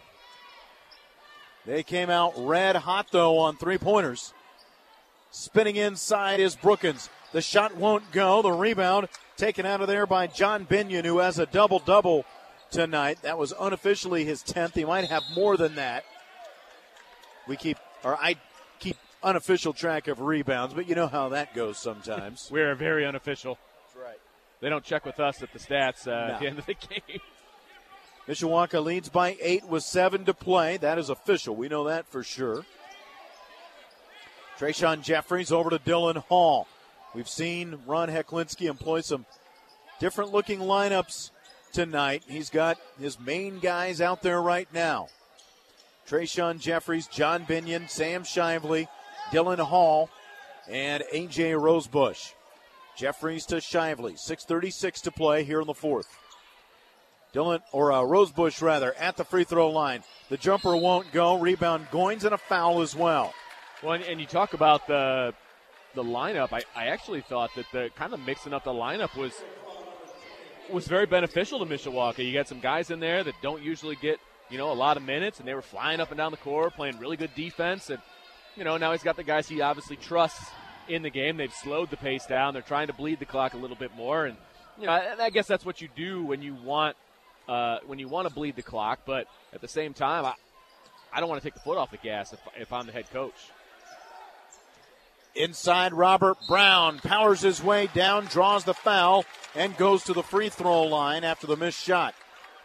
A: They came out red hot, though, on three-pointers. Spinning inside is Brookins. The shot won't go. The rebound taken out of there by John Binion, who has a double-double tonight. That was unofficially his tenth. He might have more than that. We keep, or I keep unofficial track of rebounds, but you know how that goes sometimes.
B: We're very unofficial.
A: That's right.
B: They don't check with us at the stats uh,
A: no.
B: at the end of the game.
A: Mishawaka leads by eight with seven to play. That is official. We know that for sure. Trayshawn Jeffries over to Dylan Hall. We've seen Ron Heklinski employ some different-looking lineups tonight. He's got his main guys out there right now. Trayshawn Jeffries, John Binion, Sam Shively, Dylan Hall, and A J Rosebush. Jeffries to Shively. six thirty-six to play here in the fourth. Dylan, or uh, Rosebush rather, at the free throw line. The jumper won't go. Rebound Goins and a foul as well.
B: Well, and, and you talk about the the lineup. I, I actually thought that the kind of mixing up the lineup was was very beneficial to Mishawaka. You got some guys in there that don't usually get, you know, a lot of minutes, and they were flying up and down the court, playing really good defense. And, you know, now he's got the guys he obviously trusts in the game. They've slowed the pace down. They're trying to bleed the clock a little bit more. And, you know, I, I guess that's what you do when you want uh, when you want to bleed the clock. But at the same time, I, I don't want to take the foot off the gas if, if I'm the head coach.
A: Inside, Robert Brown powers his way down, draws the foul, and goes to the free throw line after the missed shot.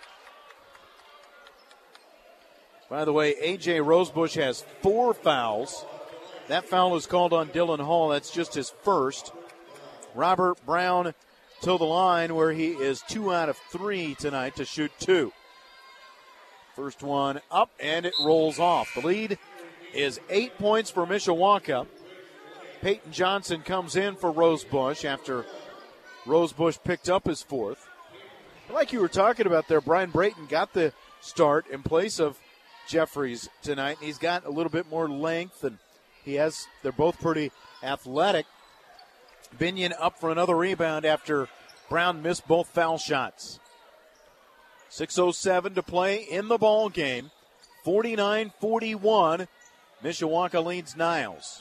A: By the way, A J Rosebush has four fouls. That foul is called on Dylan Hall. That's just his first. Robert Brown to the line where he is two out of three tonight to shoot two. First one up, and it rolls off. The lead is eight points for Mishawaka. Peyton Johnson comes in for Rosebush after Rosebush picked up his fourth. Like you were talking about there, Brian Brayton got the start in place of Jeffries tonight. He's got a little bit more length, and he has. They're both pretty athletic. Binion up for another rebound after Brown missed both foul shots. six oh seven to play in the ball game. forty-nine forty-one. Mishawaka leads Niles.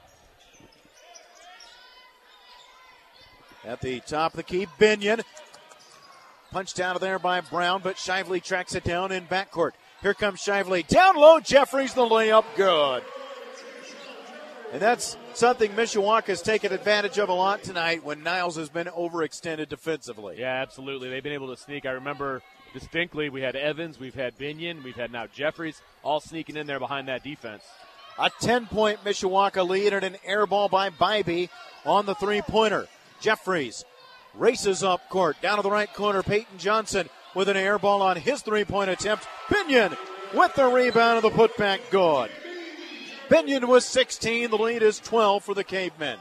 A: At the top of the key, Binion. Punched out of there by Brown, but Shively tracks it down in backcourt. Here comes Shively. Down low, Jeffries, the layup, good. And that's something Mishawaka has taken advantage of a lot tonight when Niles has been overextended defensively.
B: Yeah, absolutely. They've been able to sneak. I remember distinctly we had Evans, we've had Binion, we've had now Jeffries, all sneaking in there behind that defense.
A: A ten-point Mishawaka lead and an air ball by Bybee on the three-pointer. Jeffries races up court. Down to the right corner, Peyton Johnson with an air ball on his three-point attempt. Binion with the rebound and the putback good. Binion was sixteen. The lead is twelve for the Cavemen.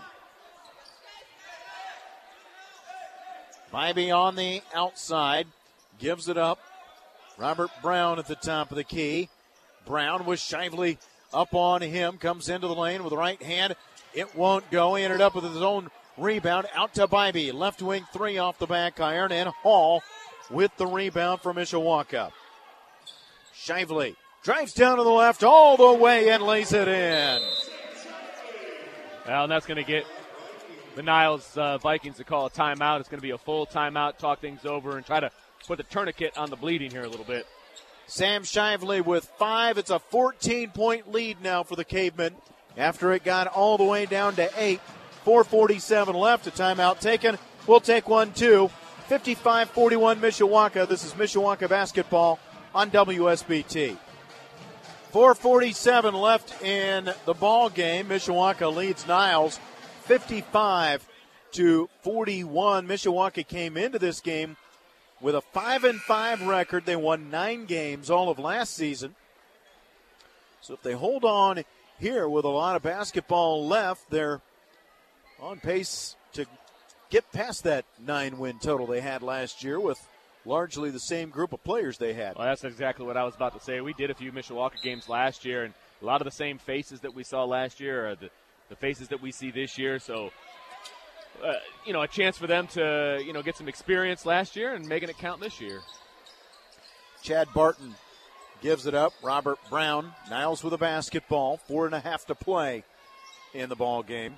A: Bybee on the outside. Gives it up. Robert Brown at the top of the key. Brown was Shively up on him. Comes into the lane with the right hand. It won't go. He ended up with his own rebound. Out to Bybee. Left wing three off the back iron. And Hall with the rebound for Mishawaka. Shively drives down to the left all the way and lays it in.
B: Well, and that's going to get the Niles uh, Vikings to call a timeout. It's going to be a full timeout, talk things over, and try to put the tourniquet on the bleeding here a little bit.
A: Sam Shively with five. It's a fourteen-point lead now for the Cavemen after it got all the way down to eight. four forty-seven left. A timeout taken. We'll take one, too. fifty-five forty-one Mishawaka. This is Mishawaka basketball on W S B T. four forty-seven left in the ball game. Mishawaka leads Niles fifty-five to forty-one. Mishawaka came into this game with a five and five record. They won nine games all of last season. So if they hold on here with a lot of basketball left, they're on pace to get past that nine-win total they had last year with largely the same group of players they had.
B: Well, that's exactly what I was about to say. We did a few Mishawaka games last year, and a lot of the same faces that we saw last year are the, the faces that we see this year. So, uh, you know, a chance for them to, you know, get some experience last year and making it count this year.
A: Chad Barton gives it up. Robert Brown, Niles with a basketball. Four and a half to play in the ball game.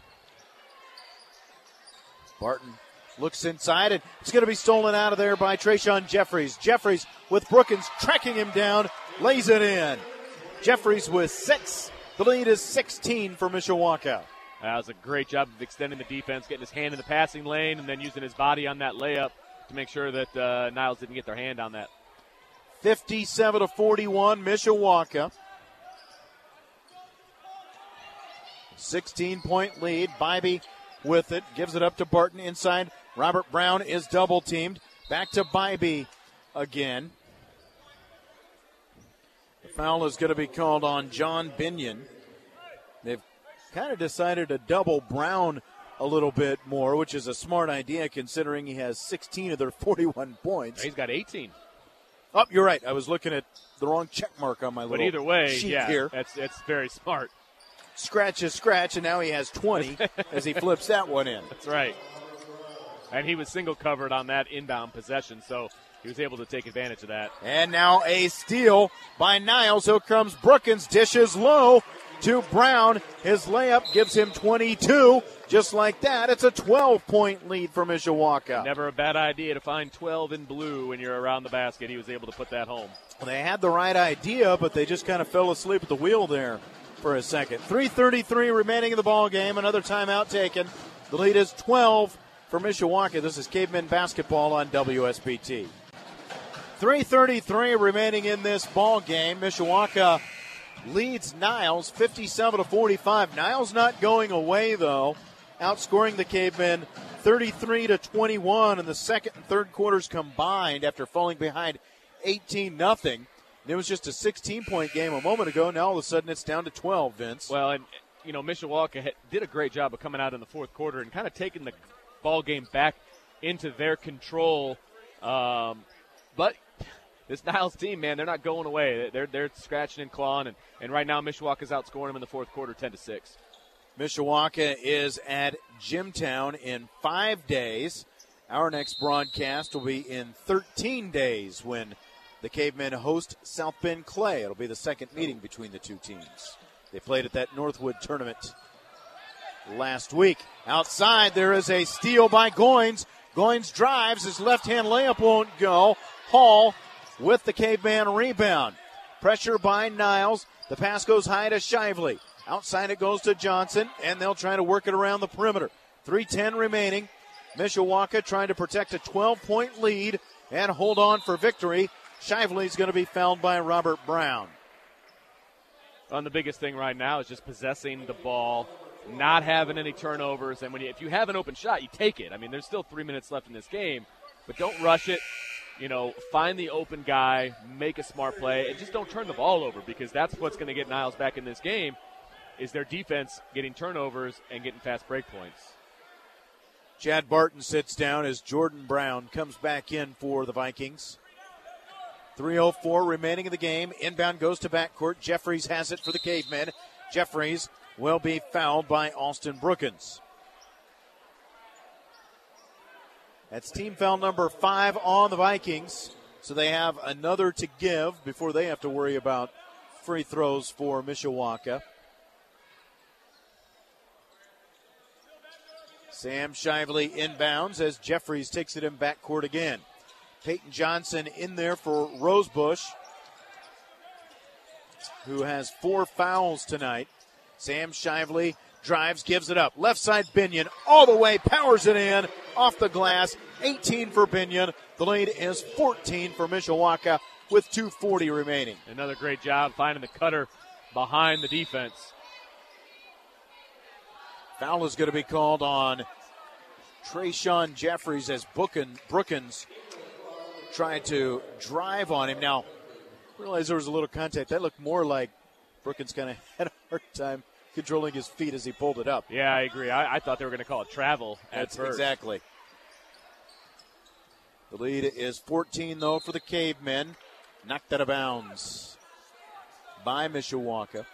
A: Barton looks inside, and it's going to be stolen out of there by Trayshawn Jeffries. Jeffries with Brookins tracking him down, lays it in. Jeffries with six. The lead is sixteen for Mishawaka.
B: That was a great job of extending the defense, getting his hand in the passing lane, and then using his body on that layup to make sure that uh, Niles didn't get their hand on that.
A: fifty-seven to forty-one, Mishawaka. sixteen-point lead. Bybee with it, gives it up to Barton inside. Robert Brown is double-teamed. Back to Bybee again. The foul is going to be called on John Binion. They've kind of decided to double Brown a little bit more, which is a smart idea considering he has sixteen of their forty-one points.
B: He's got eighteen.
A: Oh, you're right. I was looking at the wrong check mark on my little
B: But either way,
A: sheet
B: yeah,
A: here.
B: that's that's very smart.
A: Scratch is scratch, and now he has twenty as he flips that one in.
B: That's right. And he was single covered on that inbound possession, so he was able to take advantage of that.
A: And now a steal by Niles. Here comes Brookins, dishes low to Brown. His layup gives him twenty-two. Just like that, it's a twelve-point lead for Mishawaka.
B: Never a bad idea to find twelve in blue when you're around the basket. He was able to put that home.
A: Well, they had the right idea, but they just kind of fell asleep at the wheel there for a second. three thirty-three remaining in the ball game. Another timeout taken. The lead is twelve for Mishawaka. This is Cavemen basketball on W S B T. three thirty-three remaining in this ball game. Mishawaka leads Niles fifty-seven to forty-five. Niles not going away, though, outscoring the Cavemen thirty-three to twenty-one in the second and third quarters combined after falling behind eighteen nothing. It was just a sixteen-point game a moment ago. Now all of a sudden it's down to twelve, Vince.
B: Well, and, you know, Mishawaka had, did a great job of coming out in the fourth quarter and kind of taking the ball game back into their control. Um, but this Niles team, man, they're not going away. They're they're scratching and clawing, and, and right now Mishawaka's outscoring them in the fourth quarter ten to six.
A: Mishawaka is at Jimtown in five days. Our next broadcast will be in thirteen days when the Cavemen host South Bend Clay. It'll be the second meeting between the two teams. They played at that Northwood tournament last week. Outside, there is a steal by Goins. Goins drives. His left-hand layup won't go. Hall with the Caveman rebound. Pressure by Niles. The pass goes high to Shively. Outside it goes to Johnson, and they'll try to work it around the perimeter. three ten remaining. Mishawaka trying to protect a twelve-point lead and hold on for victory. Shively's going to be fouled by Robert Brown.
B: And the biggest thing right now is just possessing the ball, not having any turnovers. And when you, if you have an open shot, you take it. I mean, there's still three minutes left in this game, but don't rush it. You know, find the open guy, make a smart play, and just don't turn the ball over, because that's what's going to get Niles back in this game, is their defense getting turnovers and getting fast break points.
A: Chad Barton sits down as Jordan Brown comes back in for the Vikings. three oh four remaining in the game. Inbound goes to backcourt. Jeffries has it for the Cavemen. Jeffries will be fouled by Austin Brookins. That's team foul number five on the Vikings. So they have another to give before they have to worry about free throws for Mishawaka. Sam Shively inbounds as Jeffries takes it in backcourt again. Peyton Johnson in there for Rosebush, who has four fouls tonight. Sam Shively drives, gives it up. Left side Binion all the way, powers it in, off the glass. eighteen for Binion. The lead is fourteen for Mishawaka with two forty remaining.
B: Another great job finding the cutter behind the defense.
A: Foul is going to be called on Trayshawn Jeffries as Bookin, Brookins tried to drive on him. Now, realize there was a little contact. That looked more like Brookins kind of had a hard time controlling his feet as he pulled it up.
B: Yeah, I agree. I, I thought they were going to call it travel at
A: That's
B: first.
A: Exactly. The lead is fourteen, though, for the Cavemen. Knocked out of bounds by Mishawaka.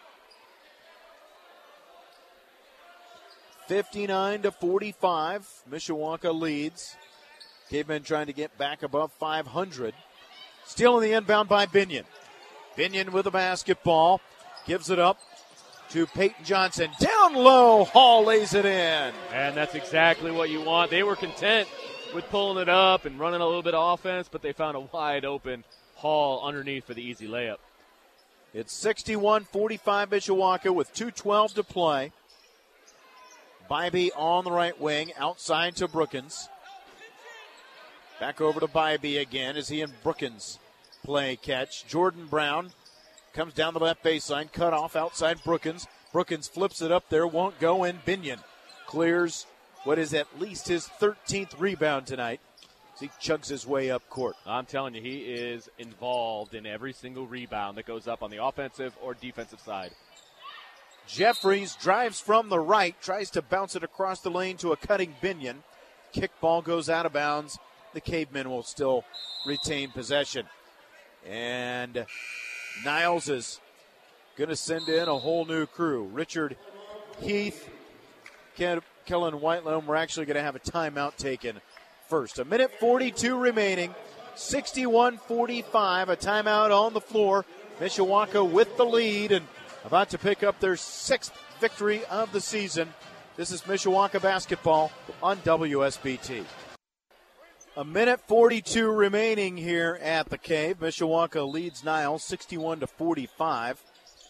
A: fifty-nine to forty-five. Mishawaka leads. Cavemen trying to get back above five hundred. Stealing the inbound by Binion. Binion with the basketball. Gives it up to Peyton Johnson. Down low. Hall lays it in.
B: And that's exactly what you want. They were content with pulling it up and running a little bit of offense, but they found a wide open Hall underneath for the easy layup.
A: It's sixty-one forty-five Mishawaka with two twelve to play. Bybee on the right wing, outside to Brookins. Back over to Bybee again as he and Brookins play catch. Jordan Brown comes down the left baseline, cut off outside Brookins. Brookins flips it up there, won't go in. Binion clears what is at least his thirteenth rebound tonight as he chugs his way up court.
B: I'm telling you, he is involved in every single rebound that goes up on the offensive or defensive side.
A: Jeffries drives from the right, tries to bounce it across the lane to a cutting Binion. Kick ball goes out of bounds. The Cavemen will still retain possession. And Niles is going to send in a whole new crew. Richard Heath, Ken, Kellen Whitelow. We're actually going to have a timeout taken first. A minute forty-two remaining. sixty-one forty-five. A timeout on the floor. Mishawaka with the lead and about to pick up their sixth victory of the season. This is Mishawaka basketball on W S B T. A minute forty-two remaining here at the Cave. Mishawaka leads Niles sixty-one to forty-five.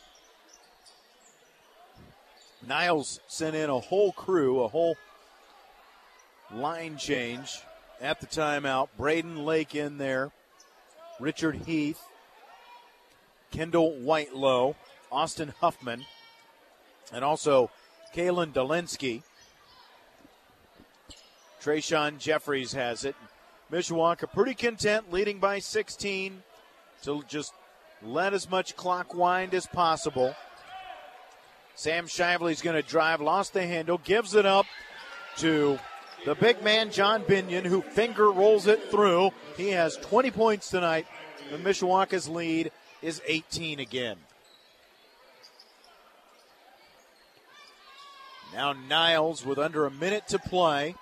A: Niles sent in a whole crew, a whole line change at the timeout. Braden Lake in there. Richard Heath. Kendall Whitelow. Austin Huffman. And also Kalen Dolinsky. Trayshawn Jeffries has it. Mishawaka pretty content, leading by sixteen, to just let as much clock wind as possible. Sam Shively's going to drive, lost the handle, gives it up to the big man, John Binion, who finger rolls it through. He has twenty points tonight, and Mishawaka's lead is eighteen again. Now Niles with under a minute to play.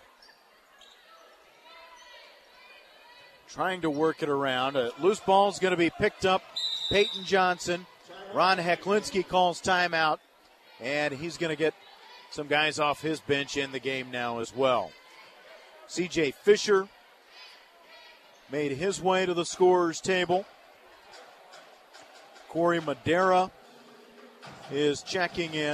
A: Trying to work it around. A loose ball is going to be picked up. Peyton Johnson. Ron Heklinski calls timeout. And he's going to get some guys off his bench in the game now as well. C J Fisher made his way to the scorer's table. Corey Madera is checking in.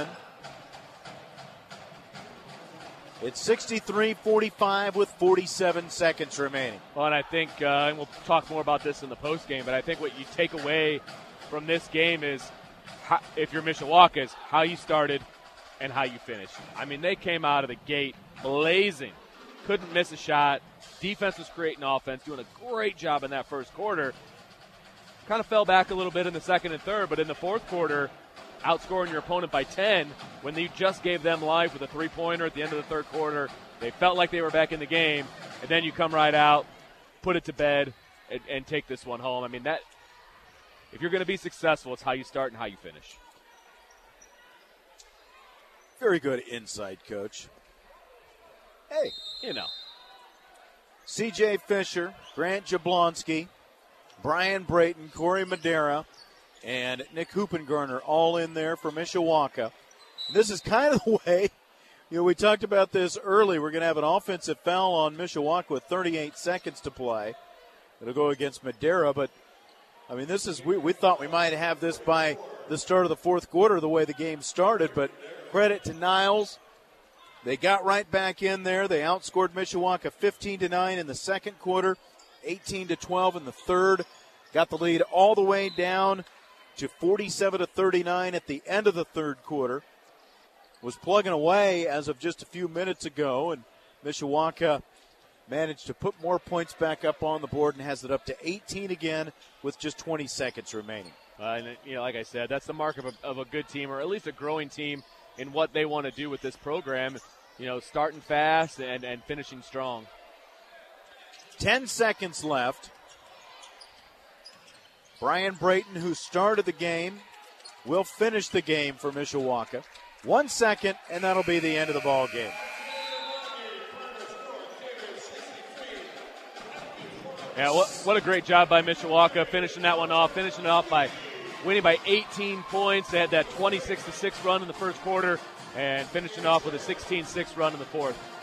A: It's sixty-three forty-five with forty-seven seconds remaining.
B: Well, and I think, uh, and we'll talk more about this in the postgame, but I think what you take away from this game is, how, if you're Mishawaka, is how you started and how you finished. I mean, they came out of the gate blazing. Couldn't miss a shot. Defense was creating offense, doing a great job in that first quarter. Kind of fell back a little bit in the second and third, but in the fourth quarter, outscoring your opponent by ten when you just gave them life with a three-pointer at the end of the third quarter. They felt like they were back in the game, and then you come right out, put it to bed, and, and take this one home. I mean, that if you're going to be successful, it's how you start and how you finish.
A: Very good insight, Coach. Hey,
B: you know.
A: C J Fisher, Grant Jablonski, Brian Brayton, Corey Madera, and Nick Hoopengarner all in there for Mishawaka. This is kind of the way, you know, we talked about this early. We're going to have an offensive foul on Mishawaka with thirty-eight seconds to play. It'll go against Madera, but, I mean, this is, we, we thought we might have this by the start of the fourth quarter, the way the game started, but credit to Niles. They got right back in there. They outscored Mishawaka fifteen to nine in the second quarter, eighteen to twelve in the third. Got the lead all the way down to forty-seven to thirty-nine at the end of the third quarter. Was plugging away as of just a few minutes ago, and Mishawaka managed to put more points back up on the board and has it up to eighteen again with just twenty seconds remaining.
B: Uh, and, you know, like I said, that's the mark of a, of a good team, or at least a growing team in what they want to do with this program. You know, starting fast and, and finishing strong.
A: Ten seconds left. Brian Brayton, who started the game, will finish the game for Mishawaka. One second, and that'll be the end of the ball game.
B: Yeah, what, what a great job by Mishawaka finishing that one off, finishing it off by winning by eighteen points. They had that twenty-six to six run in the first quarter and finishing off with a sixteen six run in the fourth.